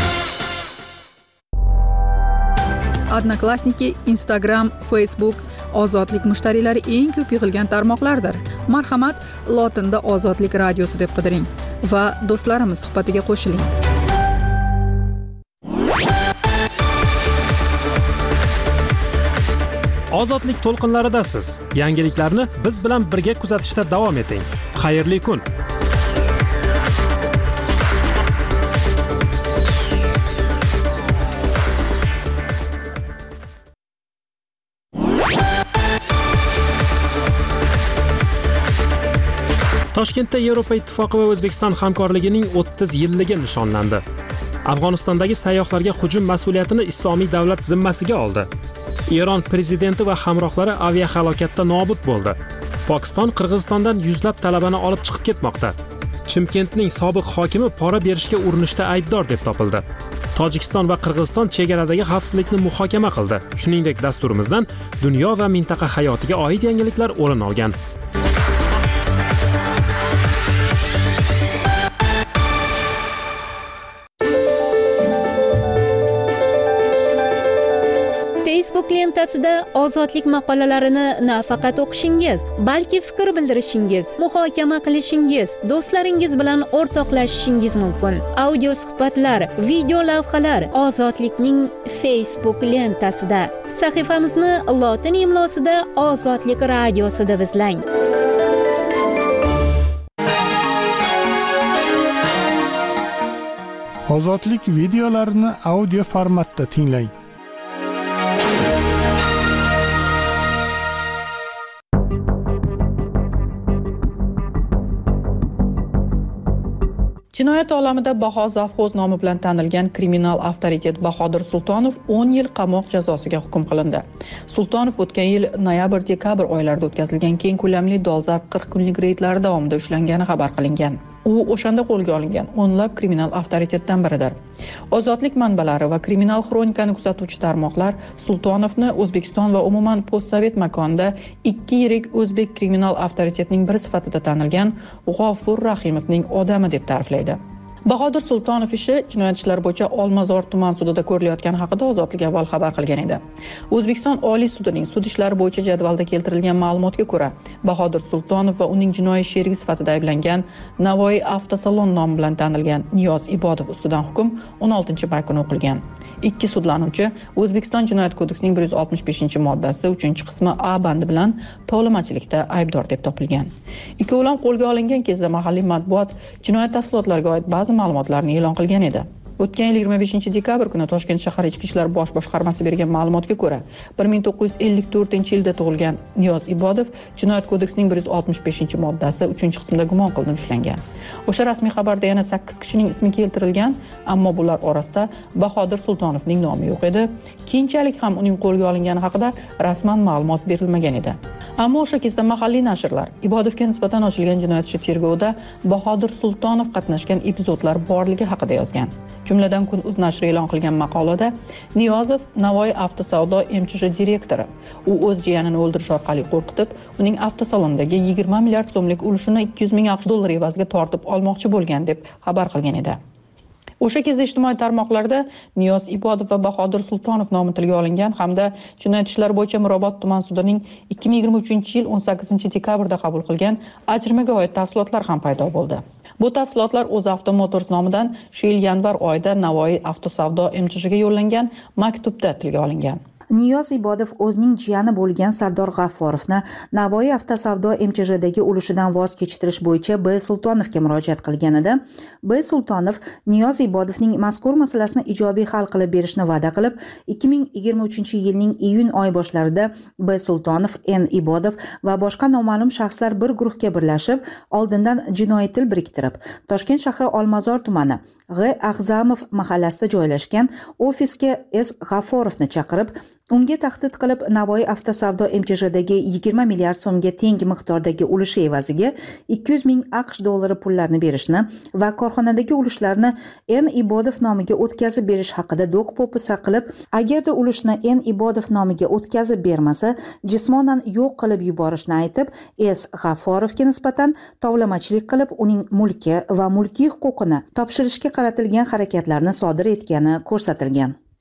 Odnoklassniki, Instagram, Facebook, ozodlik mushtariylari eng ko'p yig'ilgan tarmoqlardir. Marhamat, lotinda ozodlik radiosi deb qidiring va do'stlarimiz suhbatiga qo'shiling. Ozodlik to'lqinlaridasiz. Yangiliklarni biz bilan birga kuzatishda davom eting. Xayrli kun. Toshkentda Yevropa Ittifoqi va O'zbekiston hamkorligining o'ttiz yilligi nishonlandi. Afg'onistondagi sayyohlarga hujum mas'uliyatini Islomiy davlat zimmasiga oldi. Eron prezidenti va hamrohlari aviahalokatda nobud bo'ldi. Pokiston Qirg'izistondan yuzlab talabani olib chiqib ketmoqda. Chimkentning sobiq hokimi pora berishga urinishda aybdor deb topildi. Tojikiston va Qirg'iziston chegaradagi xavfsizlikni muhokama qildi. Shuningdek, dasturimizdan dunyo va mintaqa hayotiga oid yangiliklar o'rin olgan. Facebook lentasida ozodlik maqolalarini nafaqat o'qishingiz, balki fikr bildirishingiz, muhokama qilishingiz, do'stlaringiz bilan o'rtoqlashishingiz mumkin. Audio suhbatlar, video lavhalar ozodlikning Facebook lentasida. Sahifamizni lotin imlosida Ozodlik radiosi deb izlang. Ozodlik videolarini audio formatda tinglang. Jinoyat olamida Baho Zavxo'z nomi bilan tanilgan kriminal avtoritet Bahodir Sultonov o'n yil qamoq jazosiga hukm qilindi. Sultonov o'tgan yil noyabr-dekabr oylarida o'tkazilgan keng ko'lamli dolzarb qirq kunlik reydlar davomida ushlangani xabar qilingan. U o'shanda qo'lga olingan o'nlab kriminal avtoritetdan biridir. Ozodlik manbalari va kriminal xronikani kuzatuvchi tarmoqlar Sultonovni O'zbekiston va umuman postsovet makonida ikki yirik o'zbek kriminal avtoritetning biri sifatida tanilgan G'ofur Rahimovning odami deb ta'riflaydi. Bahodir Sultonov ishi jinoyat ishlari bo'yicha Olmazor tuman sudida ko'rilayotgani haqida Ozodlik avval xabar qilgan edi. O'zbekiston Oliy sudining sud ishlari bo'yicha jadvalda keltirilgan ma'lumotga ko'ra, Bahodir Sultonov va uning jinoiy sherigi sifatida ayblangan Navoiy avtosalon nomi bilan tanilgan Niyoz Ibodov ustidan hukm o'n oltinchi may kuni o'qilgan. Ikki sudlanuvchi O'zbekiston Jinoyat kodeksining bir yuz oltmish beshinchi moddasi uchinchi qismi A bandi bilan tovlamachilikda aybdor deb topilgan. Ikkovlon qo'lga olingan kezda mahalliy matbuot jinoyat tafsilotlariga oid ba'zi ma'lumotlarni e'lon qilgan edi. O'tgan yil yigirma beshinchi dekabr kuni Toshkent shahar ichki ishlar bosh boshqarmasi bergan ma'lumotga ko'ra, bir ming to'qqiz yuz ellik to'rtinchi yilda tug'ilgan Niyoz Ibodov jinoyat kodeksining bir yuz oltmish beshinchi moddasi uchinchi qismida gumon qilinib ushlangan. O'sha rasmiy xabarda yana sakkiz kishining ismi keltirilgan, ammo bular orasida Bahodir Sultonovning nomi yo'q edi. Keyinchalik ham uning qo'lga olingani haqida rasman ma'lumot berilmagan edi. Ammo o'sha kezda mahalliy nashrlar Ibodovga nisbatan ochilgan jinoyat ishi tergovida Bahodir Sultonov qatnashgan epizodlar borligi haqida yozgan. Jumladan Kun.uz nashri e'lon qilgan maqolada Niyozov Navoiy avtosavdo M C H direktori. U o'z jiyanini o'ldirish orqali qo'rqitib, uning avtosalondagi yigirma milliard so'mlik ulushini ikki yuz ming AQSh dollari evaziga tortib olmoqchi bo'lgan deb xabar qilgan edi. O'sha kezda ijtimoiy tarmoqlarda Niyoz Ibodov va Bahodir Sultonov nomi tilga olingan hamda jinoyat ishlari bo'yicha Mirobod tuman sudining ikki ming yigirma uchinchi yil o'n sakkizinchi dekabrda qabul qilgan ajrimaga oid tafsilotlar ham paydo bo'ldi. Bu tafsilotlar O'zAvto Motors nomidan shu yil yanvar oyida Navoiy avtosavdo M C H'ga yo'llangan maktubda tilga olingan. Niyoz Ibodov o'zining jiyani bo'lgan Sardor G'afforovni Navoiy avtosavdo M C H'dagi ulushidan voz kechittirish bo'yicha B. Sultonovga murojaat qilganida, B. Sultonov Niyoz Ibodovning mazkur masalasini ijobiy hal qilib berishni va'da qilib, ikki ming yigirma uchinchi yilning iyun oy boshlarida B. Sultonov, N. Ibodov va boshqa noma'lum shaxslar bir guruhga birlashib, oldindan jinoiy til biriktirib, Toshkent shahri Olmazor tumani G. Ag'zamov mahallasida joylashgan ofisga S. G'afforovni chaqirib, unga tahdid qilib Navoiy avtosavdo M C H'dagi yigirma milliard so'mga teng miqdordagi ulushi evaziga ikki yuz ming AQSh dollari pullarni berishni va korxonadagi ulushlarni N. Ibodov nomiga o'tkazib berish haqida do'q-po'pisa qilib, agarda ulushni N. Ibodov nomiga o'tkazib bermasa, jismonan yo'q qilib yuborishni aytib, S. G'afforovga nisbatan tovlamachilik qilib, uning mulki va mulkiy huquqini topshirishga qaratilgan harakatlarni sodir etgani ko'rsatilgan.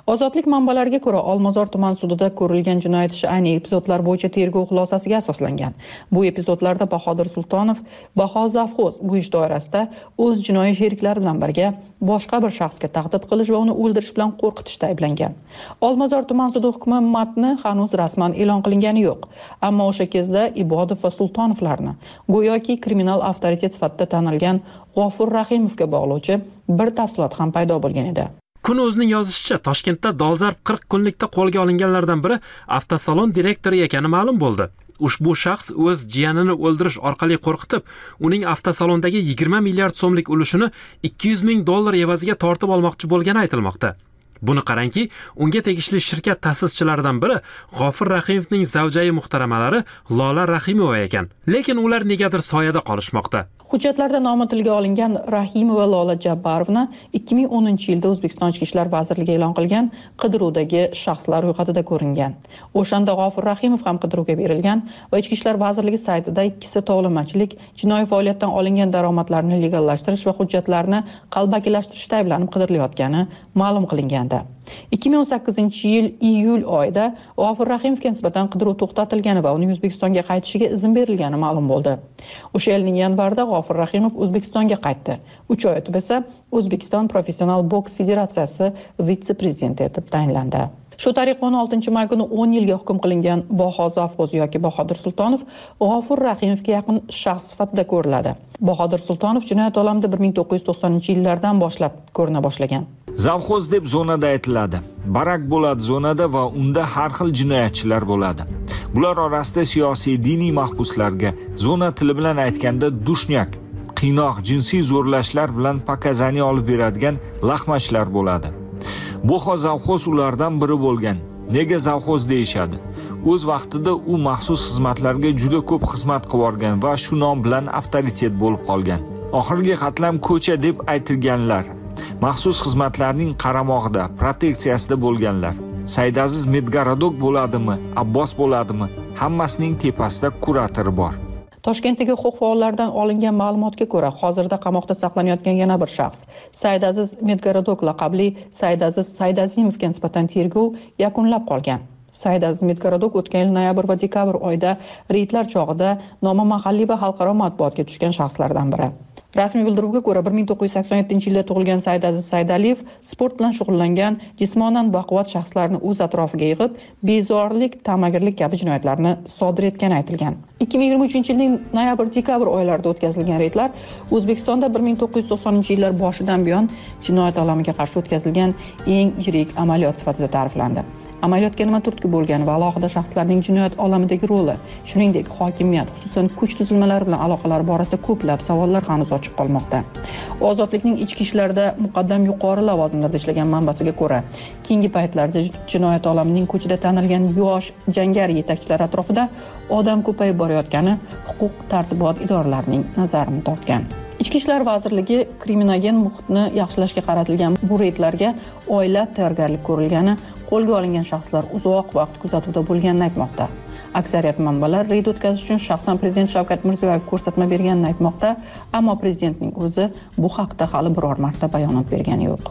Ozodlik manbalariga ko'ra, Olmazor tuman sudida ko'rilgan jinoyat ishi ayni epizodlar bo'yicha tergov xulosasiga asoslangan. Bu epizodlarda Bahodir Sultonov Baho Zavxoz bu ish doirasida o'z jinoiy sheriklari bilan birga boshqa bir shaxsga tahdid qilish va uni o'ldirish bilan qo'rqitishda ayblangan. Olmazor tuman sudi hukmi matni hanuz rasman e'lon qilingani yo'q, ammo o'sha kezda Ibodov va Sultonovlarni go'yoki kriminal avtoritet sifatida tanilgan G'ofur Rahimovga bog'lovchi bir tafsilot ham paydo bo'lgan edi. Kun o'zining yozishicha, Toshkentda dolzarb qirq kunlikda qo'lga olinganlardan biri avtosalon direktori ekani ma'lum bo'ldi. Ushbu shaxs o'z jiyanini o'ldirish orqali qo'rqitib, uning avtosalondagi yigirma milliard so'mlik ulushini ikki yuz ming dollar evaziga tortib olmoqchi bo'lgani aytilmoqda. Buni qarangki, unga tegishli shirkat ta'sischilaridan biri G'ofur Rahimovning zavjai muhtaramalari Lola Rahimova ekan. Lekin ular negadir soyada qolishmoqda. Hujjatlarda nomi tilga olingan Rahimova Lola Jabbarovna ikki ming o'ninchi yilda O'zbekiston Ichki ishlar vazirligi e'lon qilgan qidiruvdagi shaxslar ro'yxatida ko'ringan. O'shanda G'ofur Rahimov ham qidiruvga berilgan va Ichki ishlar vazirligi saytida ikkisi tovlamachilik, jinoiy faoliyatdan olingan daromadlarni legallashtirish va hujjatlarni qalbakilashtirishda ayblanib qidirilayotgani ma'lum qilingandi. ikki ming o'n sakkizinchi yil iyul oyida G'ofur Rahimovga nisbatan qidiruv to'xtatilgani va uning O'zbekistonga qaytishiga izn berilgani ma'lum bo'ldi. O'sha yilning yanvarida G'ofur Rahimov O'zbekistonga qaytdi. uch oy o'tib esa O'zbekiston Professional boks federatsiyasi vitse-prezidenti etib tayinlandi. Shu tariqa o'n oltinchi may kuni o'n yilga hukm qilingan Baho Zavxoz yoki Bahodir Sultonov G'ofur Rahimovga yaqin shaxs sifatida ko'riladi. Bahodir Sultonov jinoyat olamida bir ming to'qqiz yuz to'qsoninchi yillardan boshlab ko'rina boshlagan. Zavxoz deb zonada aytiladi. Barak bo'ladi zonada va unda har xil jinoyatchilar bo'ladi. Bular orasida siyosiy, diniy mahbuslarga, zona tili bilan aytganda dushnak, qiynoq, jinsiy zo'rlashlar bilan pakazani olib beradigan lahmachlar bo'ladi. Baho Zavxoz ulardan biri bo'lgan. Nega Zavxoz deyishadi? O'z vaqtida u maxsus xizmatlarga juda ko'p xizmat qilib olgan va shu nom bilan avtoritet bo'lib qolgan. Oxirgi qatlam ko'cha deb aytilganlar. Maxsus xizmatlarning qaramog'ida, proteksiyasida bo'lganlar. Saydaziz Medgaradok bo'ladimi, Abbos bo'ladimi? Hammasining tepasida kurator bor. Toshkentdagi huquq faollaridan olingan ma'lumotga ko'ra, hozirda qamoqda saqlanayotgan yana bir shaxs, Saydaziz Medgaradok laqabli Saydaziz Saydazimovga nisbatan tergov yakunlab qolgan. Saydaziz Medgaradok o'tgan yil noyabr va dekabr oyida reydlar chog'ida nomi mahalliy va xalqaro matbuotga tushgan shaxslardan biri. Rasmiy bildiruvga ko'ra, bir ming to'qqiz yuz sakson yettinchi yilda tug'ilgan Saydaziz Saydaliyev sport bilan shug'ullangan, jismonan baquvvat shaxslarni o'z atrofiga yig'ib, bezorilik, ta'magirlik kabi jinoyatlarni sodir etgani aytilgan. ikki ming yigirma uchinchi yilning noyabr-dekabr oylarida o'tkazilgan reydlar O'zbekistonda bir ming to'qqiz yuz to'qsoninchi yillar boshidan buyon jinoyat olamiga qarshi o'tkazilgan eng yirik amaliyot sifatida ta'riflandi. Amaliyotga nima turtki bo'lgani va alohida shaxslarning jinoyat olamidagi roli, shuningdek hokimiyat, xususan kuch tuzilmalari bilan aloqalari borasida ko'plab savollar hanuz ochiq qolmoqda. Ozodlikning ichki ishlarida muqaddam yuqori lavozimlarda ishlagan manbasiga ko'ra, keyingi paytlarda jinoyat olamining ko'chida tanilgan yosh jangari yetakchilar atrofida odam ko'payib borayotgani huquq tartibot idoralarining nazarini tortgan. Ichki ishlar vazirligi kriminogen muhitni yaxshilashga qaratilgan bu reydlarga oylab tayyorgarlik ko'rilgani, qo'lga olingan shaxslar uzoq vaqt kuzatuvda bo'lganini aytmoqda. Aksariyat manbalar reyd o'tkazish uchun shaxsan prezident Shavkat Mirziyoyev ko'rsatma berganini aytmoqda, ammo prezidentning o'zi bu haqda hali biror marta bayonot bergani yo'q.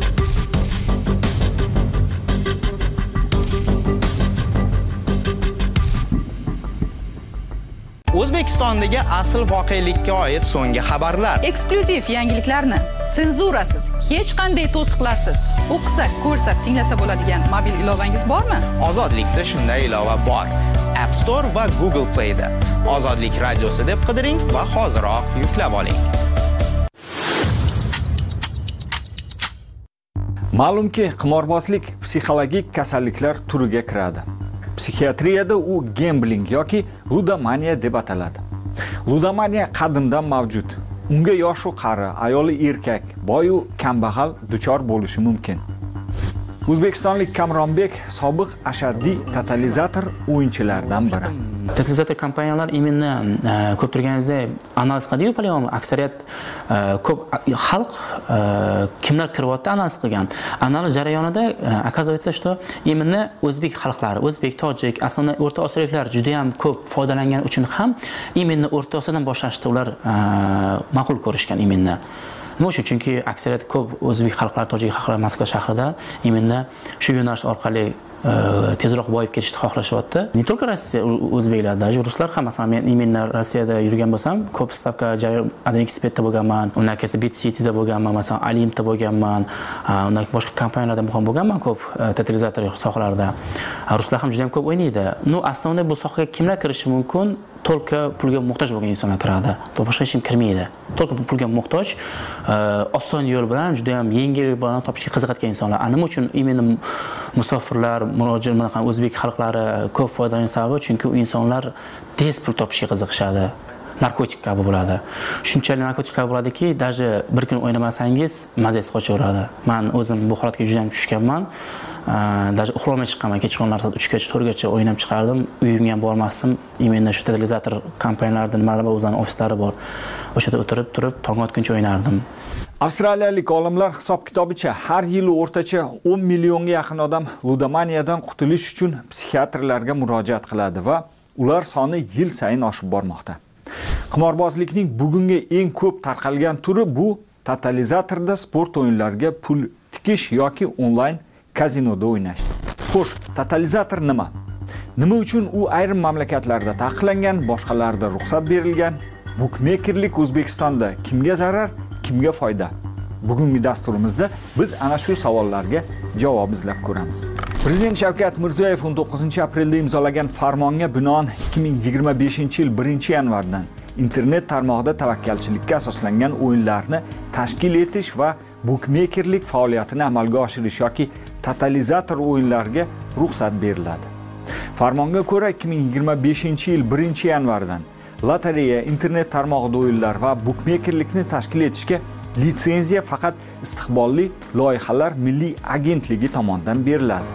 O'zbekistondagi asl voqelikka oid so'nggi xabarlar, eksklyuziv yangiliklarni senzurasiz, hech qanday to'siqlarsiz o'qisa, ko'rsa, tinglasa bo'ladigan mobil ilovangiz bormi? Ozodlikda shunday ilova bor. App Store va Google Play da. Ozodlik radiosi deb qidiring va hoziroq yuklab oling. Ma'lumki, qimorbozlik psixologik kasalliklar turiga kiradi. Psixiatriyada u gambling yoki ludomaniya deb ataladi. Ludomaniya qadimdan mavjud. Unga yosh-u qari, ayoli erkak, boy-u kambag'al duchor bo'lishi mumkin. O'zbekistonlik Kamronbek sobiq ashaddiy totalizator o'yinchilardan biri. Totalizator kompaniyalar именно ko'p turganingizda analiz qiladi-yu, polyom aksariyat ko'p xalq kimlar kiryapti analiz qilgan. Analiz jarayonida оказывается, что именно o'zbek xalqlari, o'zbek, tojik, aslida o'rta osiyoliklar juda ham ko'p foydalangan uchun ham именно o'rta osiyodan boshlashda ular ma'qul ko'rishgan именно. Nima uchun? Chunki aksariyat ko'p o'zbek xalqlari, tojik xalqlari Moskva shahrida именно shu yo'nalish orqali tezroq boyib ketishni xohlashyapti. Не только Rossiya, o'zbeklar, даже ruslar ham, masalan, men именно Rossiyada yurgan bo'lsam, ko'p stavka Adrexpetda bo'lganman, undan keyin Bit Cityda bo'lganman, masalan, Alimda bo'lganman, undan boshqa kompaniyalarda ham bo'lganman ko'p totalizator sohalarida. Ruslar ham juda ham ko'p o'ynaydi. Ну, aslida bu sohaga kimlar kirishi mumkin? Только pulga muhtoj bo'lgan insonlar kiradi. Boshqa hech kim kirmaydi. Только pulga muhtoj, oson yo'l bilan, juda ham yengil bilan topishga qiziqadigan insonlar. Nima uchun именно musofirlar, murojaat mana o'zbek xalqlari ko'p foydalanish sababi, chunki u insonlar tez pul topishga qiziqishadi. Narkotik kabi bo'ladi. Shunchalik narkotik kabi bo'ladiki, даже bir kun o'ynamasangiz mazasi qochaveradi. Men o'zim bu holatga juda ham tushganman. Даже uxlamay chiqqanman, kechqurunlar uch gacha, to'rt gacha o'ynab chiqardim. Uyimga ham bormasdim. Imенно shu totalizator kompaniyalarida nimalar bor, o'zlarining ofislari bor. O'sha yerda o'tirib turib, tong otguncha o'ynardim. Avstraliyalik olimlar hisob-kitobicha har yili o'rtacha o'n millionga yaqin odam ludomaniyadan qutulish uchun psixiatrlarga murojaat qiladi va ular soni yil sayin oshib bormoqda. Qimorbozlikning bugungi eng ko'p tarqalgan turi bu totalizatorda sport o'yinlariga pul tikish yoki onlayn kazinoda o'ynash. Xo'sh, totalizator nima? Nima uchun u ayrim mamlakatlarda taqiqlangan, boshqalarida ruxsat berilgan? Bukmekerlik O'zbekistonda kimga zarar, kimga foyda? Bugungi dasturimizda biz ana shu savollarga javob izlab ko'ramiz. Prezident Shavkat Mirziyoyev o'n to'qqizinchi aprelda imzolagan farmonga binoan ikki ming yigirma beshinchi yil birinchi yanvardan internet tarmog'ida tavakkalchilikka asoslangan o'yinlarni tashkil etish va bukmekerlik faoliyatini amalga oshirish yoki totalizator o'yinlariga ruxsat beriladi. Farmonga ko'ra ikki ming yigirma beshinchi yil birinchi yanvardan lotereya, internet tarmog'ida o'yinlar va bukmekerlikni tashkil etishga litsenziya faqat istiqbolli loyihalar milliy agentligi tomonidan beriladi.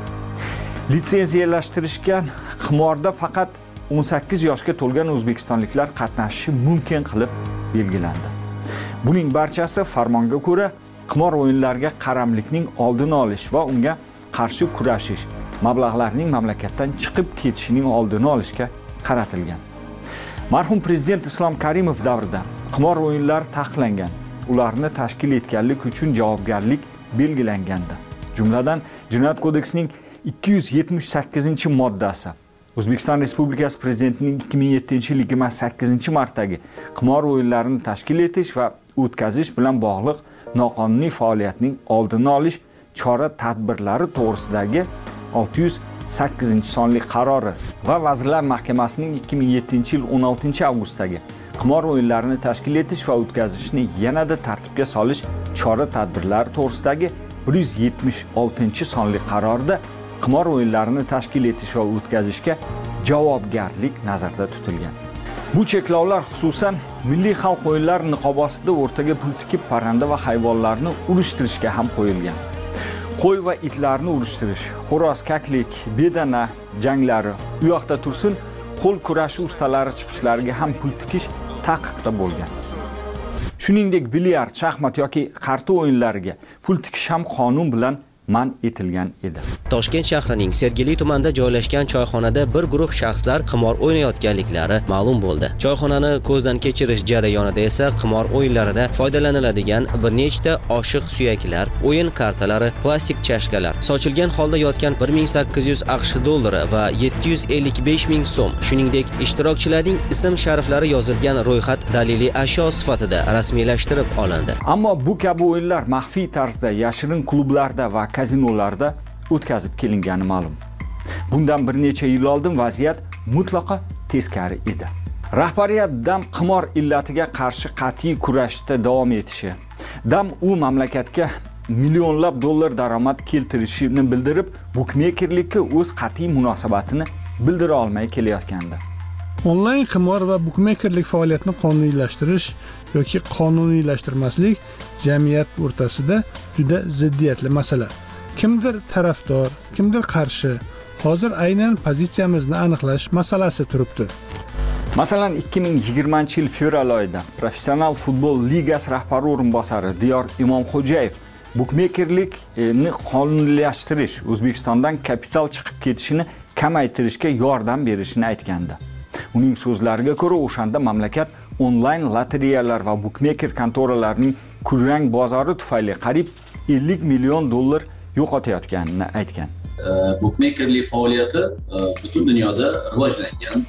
Litsenziyalashtirishgan qimorda faqat o'n sakkiz yoshga to'lgan o'zbekistonliklar qatnashishi mumkin qilib belgilandi. Buning barchasi farmonga ko'ra qimor o'yinlariga qaramlikning oldini olish va unga qarshi kurashish, mablag'larning mamlakatdan chiqib ketishining oldini olishga qaratilgan. Marhum prezident Islom Karimov davrida qimor o'yinlari taqiqlangan, ularni tashkil etganlik uchun javobgarlik belgilangandi. Jumladan, Jinoyat kodeksining ikki yuz yetmish sakkizinchi moddasi O'zbekiston Respublikasi prezidentining ikki ming yettinchi yil yigirma sakkizinchi martdagi qimor o'yinlarini tashkil etish va o'tkazish bilan bog'liq noqonuniy faoliyatning oldini olish chora-tadbirlari to'g'risidagi olti yuz sakkizinchi sonli qarori va Vazirlar Mahkamasining ikki ming yettinchi yil o'n oltinchi avgustdagi qimor o'yinlarini tashkil etish va o'tkazishni yanada tartibga solish chora-tadbirlari to'g'risidagi bir yuz yetmish oltinchi sonli qarorida qimor o'yinlarini tashkil etish va o'tkazishga javobgarlik nazarda tutilgan. Bu cheklovlar xususan milliy xalq o'yinlari niqobi ostida o'rtaga pul tikib parranda va hayvonlarni urishtirishga ham qo'yilgan. Qo'y va itlarni urishtirish, xo'roz, kaklik, bedana janglari u yoqda tursin, qo'l kurashi ustalari chiqishlariga ham pul tikish taqiqda bo'lgan. Shuningdek, bilyard, shaxmat yoki qarta o'yinlariga pul tikish ham qonun bilan man etilgan edi. Toshkent shahrining Sergeli tumanida joylashgan choyxonada bir guruh shaxslar qimor o'ynayotganliklari ma'lum bo'ldi. Choyxonani ko'zdan kechirish jarayonida esa qimor o'yinlarida foydalaniladigan bir nechta oshiq suyaklar, o'yin kartalari, plastik chashkalar, sochilgan holda yotgan bir ming sakkiz yuz aqsh dollari va yetti yuz ellik besh ming so'm, shuningdek ishtirokchilarning ism-shariflari yozilgan ro'yxat daliliy ashyo sifatida rasmiylashtirib olindi. Ammo bu kabi o'yinlar maxfiy tarzda yashirin klublarda va kazinolarda o'tkazib kelingani ma'lum. Bundan bir necha yil oldin vaziyat mutlaqo teskari edi. Rahbariyat dam qimor illatiga qarshi qat'iy kurashda davom etishi, dam u mamlakatga millionlab dollar daromad keltirishini bildirib, bukmekerlikka o'z qat'iy munosabatini bildira olmay kelayotgandi. Onlayn qimor va bukmekerlik faoliyatini qonuniylashtirish yoki qonuniylashtirmaslik jamiyat o'rtasida juda ziddiyatli masala. Kimdir tarafdor, kimdir qarshi. Hozir aynan pozitsiyamizni aniqlash masalasi turibdi. Masalan, ikki ming yigirmanchi yil fevral oyida Professional futbol ligasi rahbari o'rinbosari Diyor Imomxo'jayev bukmekerlikni qonuniylashtirish O'zbekistondan kapital chiqib ketishini kamaytirishga yordam berishini aytgandi. Uning so'zlariga ko'ra, o'shanda mamlakat onlayn lotereyalar va bukmeker kontoralarining kulrang bozori tufayli qariyb ellik million dollar yo'qotayotganini aytgan. Bukmekerlik faoliyati butun dunyoda rivojlangan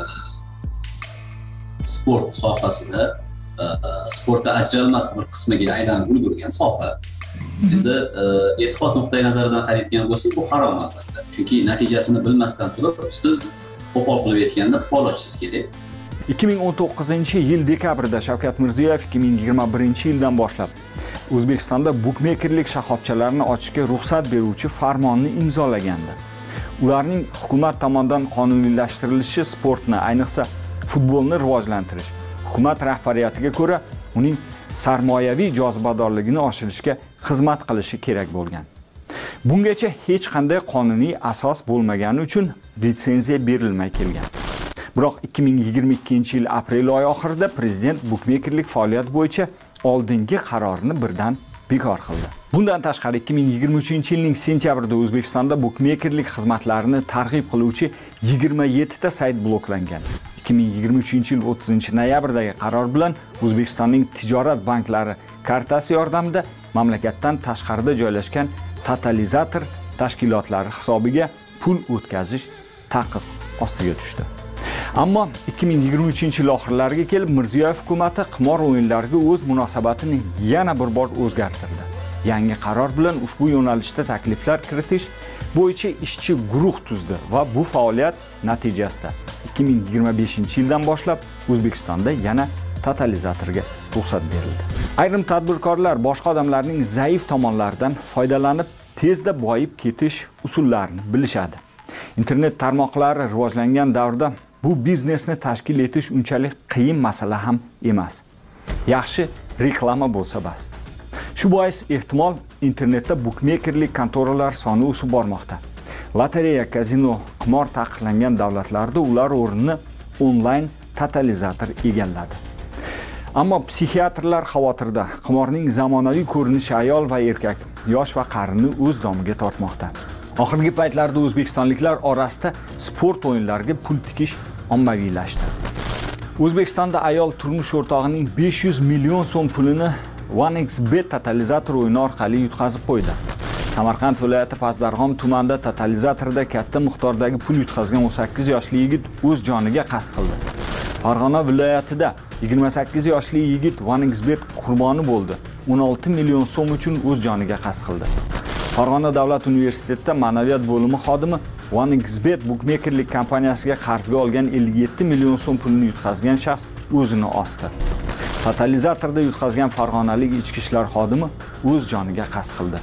sport sohasida sportda ajralmas bir qismiga aylanib ulgurgan soha. Endi e'tiqod nuqtai nazaridan qaraydigan bo'lsak, bu harom albatta. Chunki natijasini bilmasdan turib, siz qo'pol qilib aytganda fol ochsiz kerak. ikki ming o'n to'qqizinchi yil dekabrida Shavkat Mirziyoyev ikki ming yigirma birinchi yildan boshlab O'zbekistonda bukmekerlik shoxobchalarini ochishga ruxsat beruvchi farmonni imzolagandi. Ularning hukumat tomonidan qonuniylashtirilishi sportni, ayniqsa futbolni rivojlantirish, hukumat rahbariyatiga ko'ra uning sarmoyaviy jozibadorligini oshirishga xizmat qilishi kerak bo'lgan. Bungacha hech qanday qonuniy asos bo'lmagani uchun litsenziya berilmay kelgan. Biroq ikki ming yigirma ikkinchi yil aprel oyi oxirida prezident bukmekerlik faoliyati bo'yicha oldingi qarorini birdan bekor qildi. Bundan tashqari ikki ming yigirma uchinchi yilning sentyabrida O'zbekistonda bukmekerlik xizmatlarini targ'ib qiluvchi yigirma yetti ta sayt bloklangan. ikki ming yigirma uchinchi yil o'ttizinchi noyabrdagi qaror bilan O'zbekistonning tijorat banklari kartasi yordamida mamlakatdan tashqarida joylashgan totalizator tashkilotlari hisobiga pul o'tkazish taqiq ostiga tushdi. Ammo ikki ming yigirma uchinchi yil oxirlariga kelib Mirziyoyev hukumatı qimor o'yinlariga o'z munosabatini yana bir bor o'zgartirdi. Yangi qaror bilan ushbu yo'nalishda takliflar kiritish bo'yicha ishchi guruh tuzdi va bu faoliyat natijasida ikki ming yigirma beshinchi yildan boshlab O'zbekistonda yana totalizatorga ruxsat berildi. Ayrim tadbirkorlar boshqa odamlarning zaif tomonlaridan foydalanib tezda boyib ketish usullarini bilishadi. Internet tarmoqlari rivojlangan davrda bu biznesni tashkil etish unchalik qiyin masala ham emas. Yaxshi reklama bo'lsa bas. Shu bois ehtimol internetda bukmekerlik kontoralar soni o'sib bormoqda. Lotereya, kazino, qimor taqiqlangan davlatlarda ular o'rnini onlayn totalizator egalladi. Ammo psixiatrlar xavotirda. Qimorning zamonaviy ko'rinishi ayol va erkak, yosh va qarini o'z domiga tortmoqda. Oxirgi paytlarda o'zbekistonliklar orasida sport o'yinlariga pul tikish ommaviylashdi. O'zbekistonda ayol turmush o'rtog'ining besh yuz million so'm pulini one x bet totalizator o'yini orqali yutqazib qo'ydi. Samarqand viloyati Pazdarg'om tumanida totalizatorda katta miqdordagi pul yutqazgan o'n sakkiz yoshli yigit o'z joniga qasd qildi. Farg'ona viloyatida yigirma sakkiz yoshli yigit one x bet qurboni bo'ldi. o'n olti million so'm uchun o'z joniga qasd qildi. Farg'ona davlat universitetida ma'naviyat bo'limi xodimi one x bet bukmekerlik kompaniyasiga qarzga olgan ellik yetti million so'm pulni yutqazgan shaxs o'zini osdi. Totalizatorda yutqazgan farg'onalik ichki ishlar xodimi o'z joniga qasd qildi.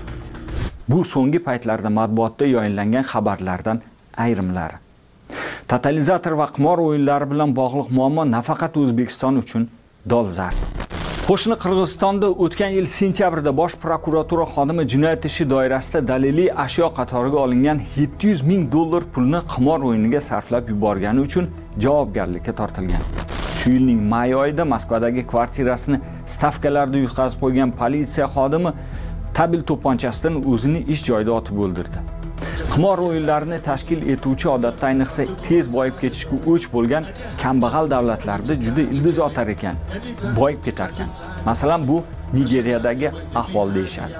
Bu so'nggi paytlarda matbuotda yoyinlangan xabarlardan ayrimlari. Totalizator va qimor o'yinlari bilan bog'liq muammo nafaqat O'zbekiston uchun dolzarb. Qo'shni Qirg'izistonda o'tgan yil sentyabrda bosh prokuratura xodimi jinoyat ishi doirasida daliliy ashyo qatoriga olingan yetti yuz ming dollar pulni qimor o'yiniga sarflab yuborgani uchun javobgarlikka tortilgan. Shu yilning may oyida Moskvadagi kvartirasini stavkalarda yutqazib qo'ygan politsiya xodimi tabil to'pponchasidan o'zini ish joyida otib o'ldirdi. Qimor o'yinlarini tashkil etuvchi odatda ayniqsa tez boyib ketishga o'ch bo'lgan kambag'al davlatlarda juda ildiz otar ekan, boyib ketar ekan. Masalan, bu Nigeriyadagi ahvol deyishadi.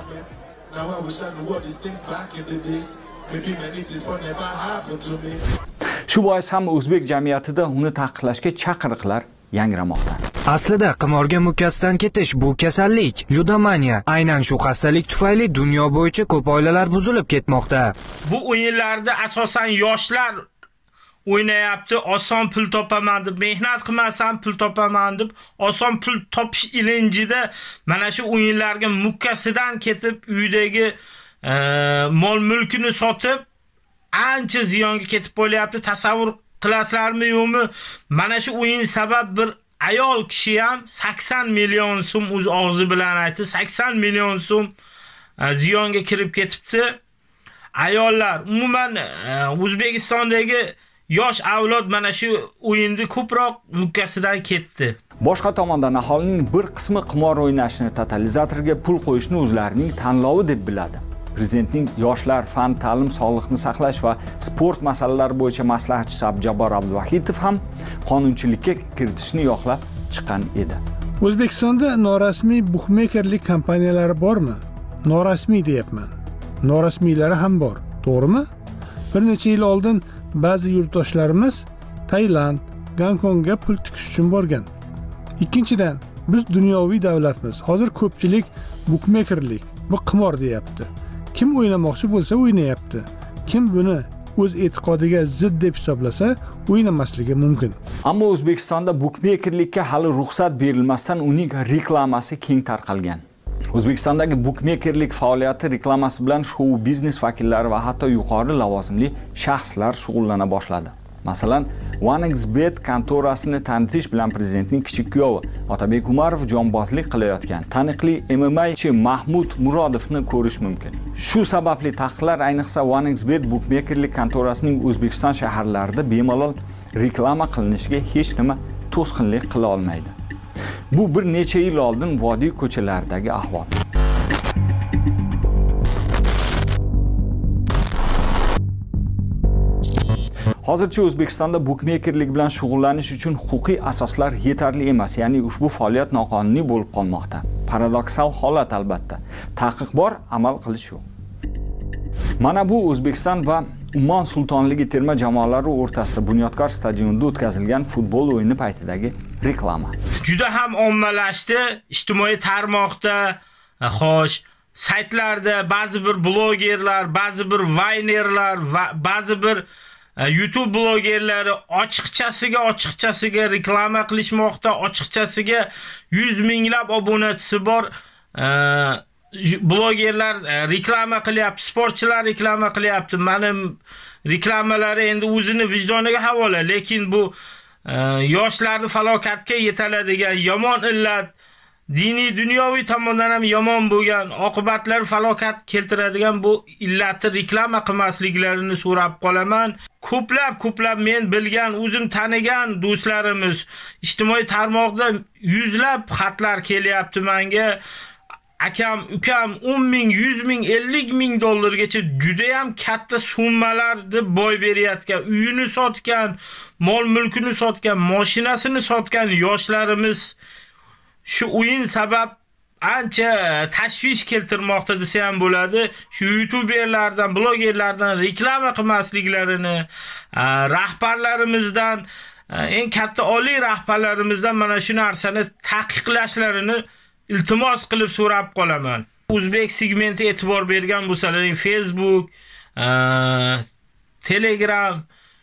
Shu bois ham o'zbek jamiyatida uni taqiqlashga chaqiriqlar yangramoqda. Aslida qimorga mukkasidan ketish bu kasallik, ludomaniya. Aynan shu xastalik tufayli dunyo bo'yicha ko'p oilalar buzilib ketmoqda. Bu o'yinlarda asosan yoshlar o'ynayapti, oson pul topaman deb, mehnat qilmasam pul topaman deb, oson pul topish ilinjida mana shu o'yinlarga mukkasidan ketib, uydagi e, mol-mulkini sotib ancha ziyonga ketib qolyapti. Tasavvur qilasizlarmi yo'qmi? Mana shu o'yin sabab bir ayol kishi ham sakson million so'm o'z og'zi bilan aytdi, sakson million so'm ziyonga kirib ketibdi. Ayollar umuman O'zbekistondagi yosh avlod mana shu o'yinni ko'proq mukkasidan ketdi. Boshqa tomondan aholining bir qismi qimor o'ynashni, totalizatorga pul qo'yishni o'zlarining tanlovi deb biladi. Prezidentning yoshlar, fan, ta'lim, sog'liqni saqlash va sport masalalari bo'yicha maslahatchisi Abjabor Abduvahidov ham qonunchilikka kiritishni yoqlab chiqqan edi. O'zbekistonda norasmiy bukmekerlik kompaniyalari bormi? Norasmiy deyapman. Norasmiylari ham bor, to'g'rimi? Bir necha yil oldin ba'zi yurtdoshlarimiz Tailand, Gonkongga pul tikish uchun borgan. Ikkinchidan, biz dunyoviy davlatmiz. Hozir ko'pchilik bukmekerlik, bu qimor deyapti. Kim o'ynamoqchi bo'lsa o'ynayapti. Kim buni o'z e'tiqodiga zid deb hisoblasa, o'ynamasligi mumkin. Ammo O'zbekistonda bukmekerlikka hali ruxsat berilmasdan uning reklamasi keng tarqalgan. O'zbekistondagi bukmekerlik faoliyati reklamasi bilan shou biznes vakillari va hatto yuqori lavozimli shaxslar shug'ullana boshladi. Masalan, OneXBet kontorasini tanitish bilan prezidentning kichik kuyovi Otabek Umarov jonbozlik qilayotgan taniqli M M A chi Mahmud Murodovni ko'rish mumkin. Shu sababli taqiqlar ayniqsa OneXBet bukmekerlik kontorasining O'zbekiston shaharlarida bemalol reklama qilinishiga hech nima to'sqinlik qila olmaydi. Bu bir necha yil oldin vodiy ko'chalaridagi ahvol. Hozircha O'zbekistonda bukmekerlik bilan shug'ullanish uchun huquqiy asoslar yetarli emas, ya'ni ushbu faoliyat noqonuniy bo'lib qolmoqda. Paradoksal holat albatta. Taqiq bor, amal qilish yo'q. Mana bu O'zbekiston va Ummon Sultonligi terma jamoalari o'rtasida Bunyodkor stadionida o'tkazilgan futbol o'yini paytidagi reklama. Juda ham ommalashdi, ijtimoiy tarmoqda, xo'sh, saytlarda ba'zi bir blogerlar, ba'zi bir vaynerlar va ba'zi bir YouTube blogerlari ochiqchasiga ochiqchasiga reklama qilishmoqda, ochiqchasiga yuz minglab obunachisi bor blogerlar reklama qilyapti, sportchilar reklama qilyapti. Mening reklamalari endi o'zini vijdoniga havola, lekin bu yoshlarni falokatga yetaladigan yomon illat, diniy dunyoviy tomondan ham yomon bo'lgan, oqibatlar falokat keltiradigan bu illatni reklama qilmasliklarini so'rab qolaman. Ko'plab ko'plab men bilgan, o'zim tanigan do'stlarimiz ijtimoiy tarmoqda yuzlab xatlar kelyapti menga. Akam, ukam o'n ming, yuz ming, ellik ming dollargacha juda ham katta summalarni boy berayotgan, uyini sotgan, mol mulkini sotgan, mashinasini sotgan yoshlarimiz shu o'yin sabab ancha tashvish keltirmoqda desa ham bo'ladi. Shu youtuberlardan, blogerlardan reklama qilmasliklarini, rahbarlarimizdan, eng katta oliy rahbarlarimizdan mana shu narsani taqiqlashlarini iltimos qilib so'rab qolaman. O'zbek segmenti e'tibor bergan bo'lsalaring, Facebook, Telegram,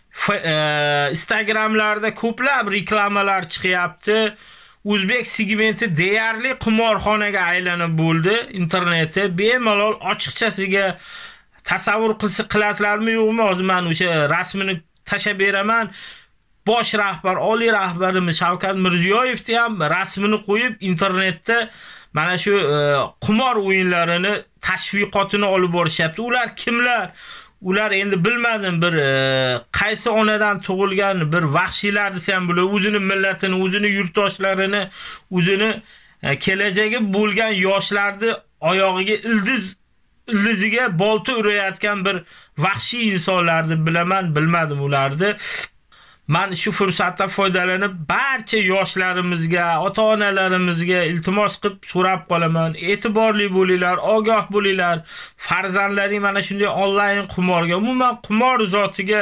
Instagramlarda ko'plab reklamalar chiqyapti. O'zbek segmenti deyarli qimorxonaga aylanib bo'ldi. Internetda bemalol ochiqchasiga tasavvur qilsa qilasizlarmi yo'qmi? Hozir men o'sha rasmini tashab beraman. Bosh rahbar, oliy rahbarimiz Shavkat Mirziyoyevni ham rasmini qo'yib internetda mana shu qimor o'yinlarini tashviqotini olib borishyapti. Ular kimlar? Ular endi bilmadim, bir qaysi onadan tug'ilgan bir vahshiylar desam bo'ladi. O'zini millatini, o'zini yurtdoshlarini, o'zini kelajagi bo'lgan yoshlarni oyog'iga ildiz ildiziga bolta urayotgan bir vahshiy insonlarni bilaman, bilmadim ularni. Men shu fursatdan foydalanib barcha yoshlarimizga, ota-onalarimizga iltimos qilib so'rab qolaman. E'tiborli bo'linglar, ogoh bo'linglar. Farzandlaring mana shunday onlayn qimorga, umuman qimor zotiga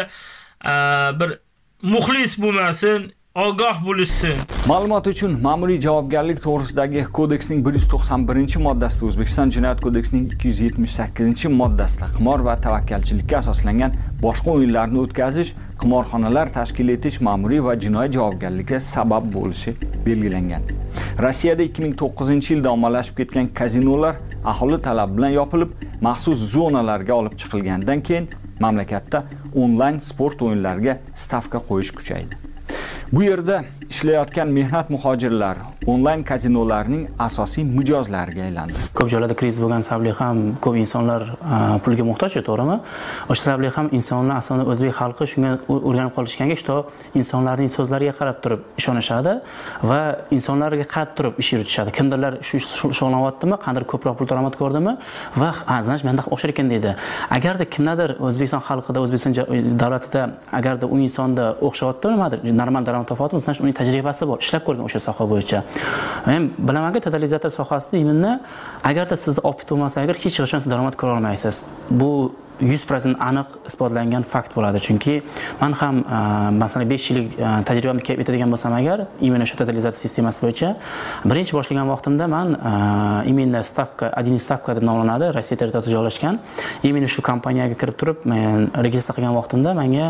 bir muxlis bo'lmasin, ogoh bo'lishsin. Ma'lumot uchun ma'muriy javobgarlik to'g'risidagi kodeksning bir yuz to'qson birinchi moddasida, O'zbekiston Jinoyat kodeksining ikki yuz yetmish sakkizinchi moddasida qimor va tavakkalchilikka asoslangan boshqa o'yinlarni o'tkazish, qimorxonalar tashkil etish ma'muriy va jinoiy javobgarlikka sabab bo'lishi belgilangan. Rossiyada ikki ming to'qqizinchi yilda ommalashib ketgan kazinolar aholi talabi bilan yopilib, maxsus zonalarga olib chiqilgandan keyin mamlakatda onlayn sport o'yinlariga stavka qo'yish kuchaydi. Bu yerda ishlayotgan mehnat muhojirlari onlayn kazinolarning asosiy mijozlariga aylandi. Ko'p joylarda kriz bo'lgan sababli ham ko'p insonlar pulga muhtoj, to'g'rimi? O'sha sababli ham insonlar asosan o'zbek xalqi shunga o'rganib qolishganga, ishto insonlarning so'zlariga qarab turib ishonishadi va insonlarga qarab turib ish yuritishadi. Kimdirlar shu shug'ullanyaptimi, qanday ko'proq pul daromad ko'rdimi va aznash menda o'xshar ekan deydi. Agarda kimdadir O'zbekiston xalqida, O'zbekiston davlatida agarda u insonda o'xshayotdi, nimadir normal daromad topyapti, значит uning tajribasi bor, ishlab ko'rgan o'sha soha bo'yicha. Men bilamanki, totalizator sohasida именно agarda sizda opit bo'lmasa, agar hech qachon siz daromad ko'ra olmaysiz. Bu yuz foiz aniq isbotlangan fakt bo'ladi. Chunki men ham masalan besh yillik tajribamni kelib etadigan bo'lsam agar, именно shu totalizator sistemasi bo'yicha birinchi boshlagan vaqtimda men именно stavka, один stavka deb nomlanadi, Rossiya territoriyasida joylashgan. Именно shu kompaniyaga kirib turib, men registratsiya qilgan vaqtimda menga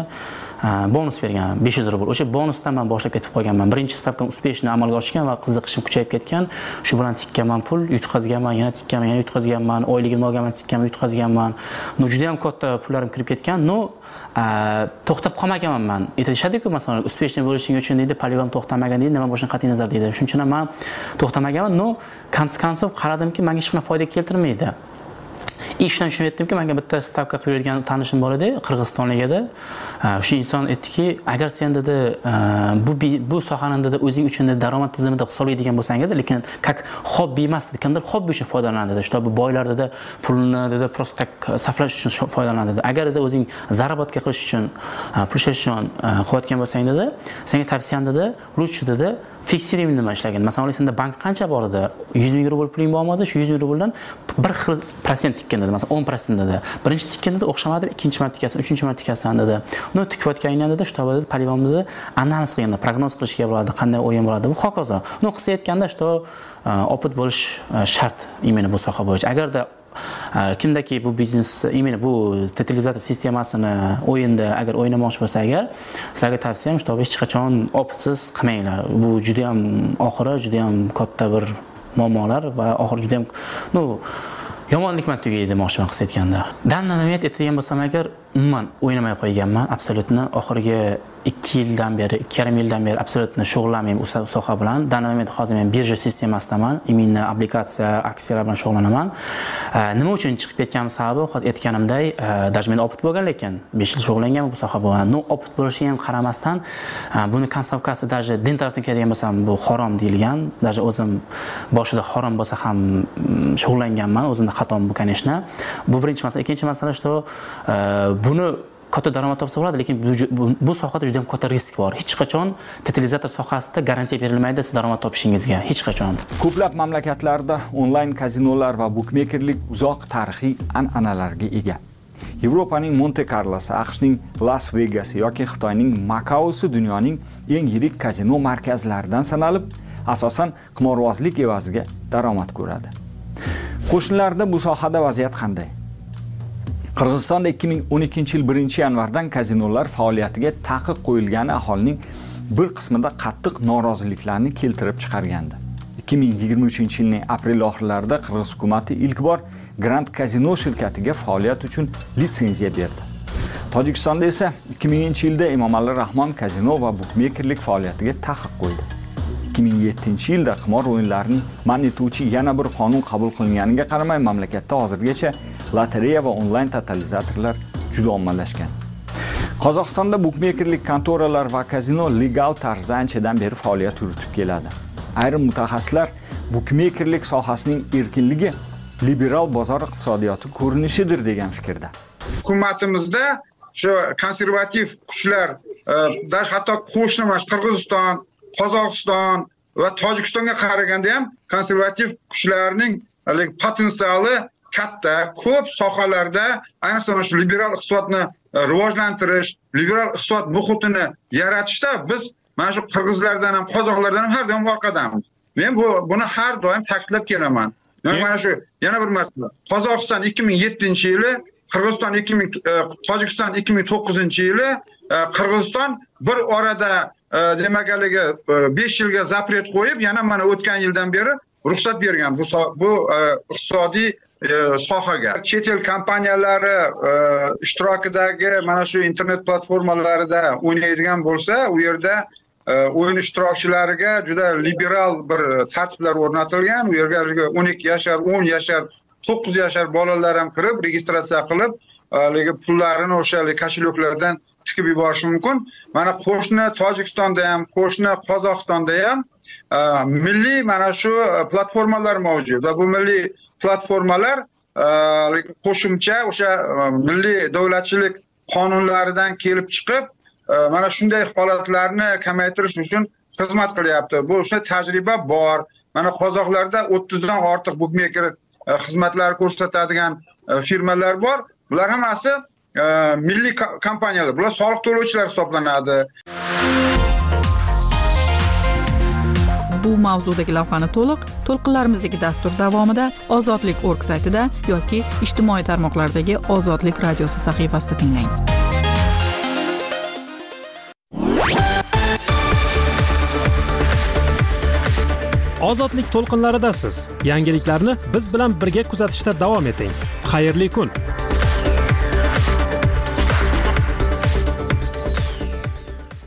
bonus bergan besh yuz rubl. O'sha bonusdan men boshlab ketib qolganman. Birinchi stavkam uspешно amalga oshgan va qiziqishim kuchayib ketgan. Shu bilan tikkanman pul, yutqazganman, yana tikkanman, yana yutqazganman, oyligimni olganman, tikkanman, yutqazganman. No juda ham katta pullarim kirib ketgan. No to'xtab qolmaganman men. Aytishadi-ku, masalan, uspешно bo'lishing uchun deydi, poligon to'xtamagan deydi, nima bo'lishini qat'iy nazar deydi. Shuning uchun men to'xtamaganman. No, konsekvensiya qaradimki, menga hech qanday foyda keltirmaydi. Ishdan shuni aytdimki, menga bitta stavka qo'yilgan tanishim bor edi, Qirg'izistonlik edi. O'sha inson aytdiki, agar sen dedi bu bu sohani dedi o'zing uchun daromad tizimida hisoblaydigan bo'lsang edi, lekin как hobbi emas, kimdir hobbi uchun foydalanadi dedi. Shto bu boylar dedi pulni dedi просто так saflash uchun foydalanadi dedi. Agar dedi o'zing zarobatga qilish uchun, pul ishlash uchun qilayotgan bo'lsang dedi, senga tavsiyam dedi, lучше dedi fiksirib nima ishlagan. Masalan, senda bank qancha bor edi? yuz ming rubl puling bormadi, shu yuz ming rubldan bir xil prosent tikkan dedi. Masalan, o'n prosent dedi. Birinchi tikkan dedi, o'xshamadi, ikkinchi marta tikkasan, uchinchi marta tikkasan dedi. Uni tikayotganingdan dedi, shto dedi, poligon dedi, analiz qilganda, prognoz qilishga bo'ladi, qanday o'yin bo'ladi, bu hokazo. Uni qilsa aytganda, shto opit bo'lish shart imенно bu soha bo'yicha. Agarda kimdaki bu biznes, именно bu totalizator sistemasini o'yinda agar o'ynamoqchi bo'lsa agar, sizlarga tavsiyam shto hech qachon opitsiz qilmanglar. Bu juda ham oxiri juda ham katta bir muammolar va oxiri juda ham no yomonlikman tugaydi demoqchiman qilsa aytganda. Dandan nima aytadigan bo'lsam agar, umuman o'ynamay qo'yganman, absolyutni oxirgi ikki yildan beri, ikki yarim yildan beri absolyutni shug'ullanmayman u soha bilan. Dandan hozir men birja sistemasidaman, imенно obligatsiya, aksiyalar bilan shug'ullanaman. Nima uchun chiqib ketganim sababi hozir aytganimday, даже men opit bo'lgan, lekin besh yil shug'ullanganman bu soha bilan. No opit bo'lishiga ham qaramasdan, buni konsavkasi даже din tarafdan keladigan bo'lsam, bu harom deyilgan. Даже o'zim boshida harom bo'lsa ham shug'ullanganman, o'zimda xatom bu kanishna. Bu birinchi masala. Ikkinchi masala shu, buni katta daromad topsa bo'ladi, lekin bu, bu sohada juda ham katta risk bor. Hech qachon totalizator sohasida garantiya berilmaydi siz daromad topishingizga, hech qachon. Ko'plab mamlakatlarda onlayn kazinolar va bukmekerlik uzoq tarixiy an'analarga ega. Yevropaning Monte Carlosi, AQShning Las Vegasi yoki Xitoyning Makaosi dunyoning eng yirik kazino markazlaridan sanalib, asosan qimorbozlik evaziga daromad ko'radi. Qo'shnilarda bu sohada vaziyat qanday? Qirg'izistonda ikki ming o'n ikkinchi yil birinchi yanvardan kazinolar faoliyatiga taqiq qo'yilgani aholining bir qismida qattiq noroziliklarni keltirib chiqargandi. ikki ming yigirma uchinchi yilning aprel oxirlarida Qirg'iz hukumatı ilk bor Grand Casino shirkatiga faoliyat uchun litsenziya berdi. Tojikistonda esa ikki minginchi yilda Emomali Rahmon kazino va bukmekerlik faoliyatiga taqiq qo'ydi. ikki ming yettinchi yilda qimor o'yinlarining man etuvchi yana bir qonun qabul qilinganiga qaramay mamlakatda hozirgacha lotereya va onlayn totalizatorlar juda ommalashgan. Qozog'istonda bukmekerlik kontoralar va kazino legal tarzda anchadan beri faoliyat yuritib keladi. Ayrim mutaxassislar bukmekerlik sohasining erkinligi liberal bozor iqtisodiyoti ko'rinishidir degan fikrda. Hukumatimizda shu konservativ kuchlar, dash hatto qo'shnimash Qirg'iziston, Qozog'iston va Tojikistonga qaraganda ham konservativ kuchlarning potensiali katta. Ko'p sohalarda, ayniqsa shu liberal iqtisodni rivojlantirish, liberal iqtisod muhitini yaratishda biz mana shu qirg'izlardan ham, qozoqlardan ham har doim orqadamiz. Men bu buni har doim ta'kidlab kelaman. Mana shu yana bir masala. Qozog'iston ikki ming yettinchi yili, Qirg'iziston ikki ming, Tojikiston ikki ming to'qqizinchi yili, Qirg'iziston bir orada demakaliga besh yilga zapret qo'yib, yana mana o'tgan yildan beri ruxsat bergan bu bu iqtisodiy sohaga. Chet el kompaniyalari ishtirokidagi mana shu internet platformalarida o'ynaydigan bo'lsa, u yerda o'yin ishtirokchilariga juda liberal bir tartiblar o'rnatilgan. U yerga o'n ikki yashar, o'n yashar, to'qqiz yashar bolalar ham kirib, registratsiya qilib, haligi pullarini o'sha kosheloklardan tikib yuborish mumkin. Mana qo'shni Tojikistonda ham, qo'shni Qozog'istonda ham milliy mana shu platformalar mavjud va bu milliy platformalar qo'shimcha o'sha milliy davlatchilik qonunlaridan kelib chiqib, mana shunday holatlarni kamaytirish uchun xizmat qilyapti. Bu o'sha tajriba bor. Mana qozoqlarda o'ttizdan ortiq bukmekер xizmatlar ko'rsatadigan firmalar bor. Bular hammasi milliy kompaniyalar. Bular soliq to'lovchilar hisoblanadi. Bu mavzudagi lavhani to'liq to'lqinlarimizdagi dastur davomida Ozodlik org saytida yoki ijtimoiy tarmoqlardagi Ozodlik radiosi sahifasida tinglang. Ozodlik to'lqinlaridasiz. Yangiliklarni biz bilan birga kuzatishda davom eting. Xayrli kun.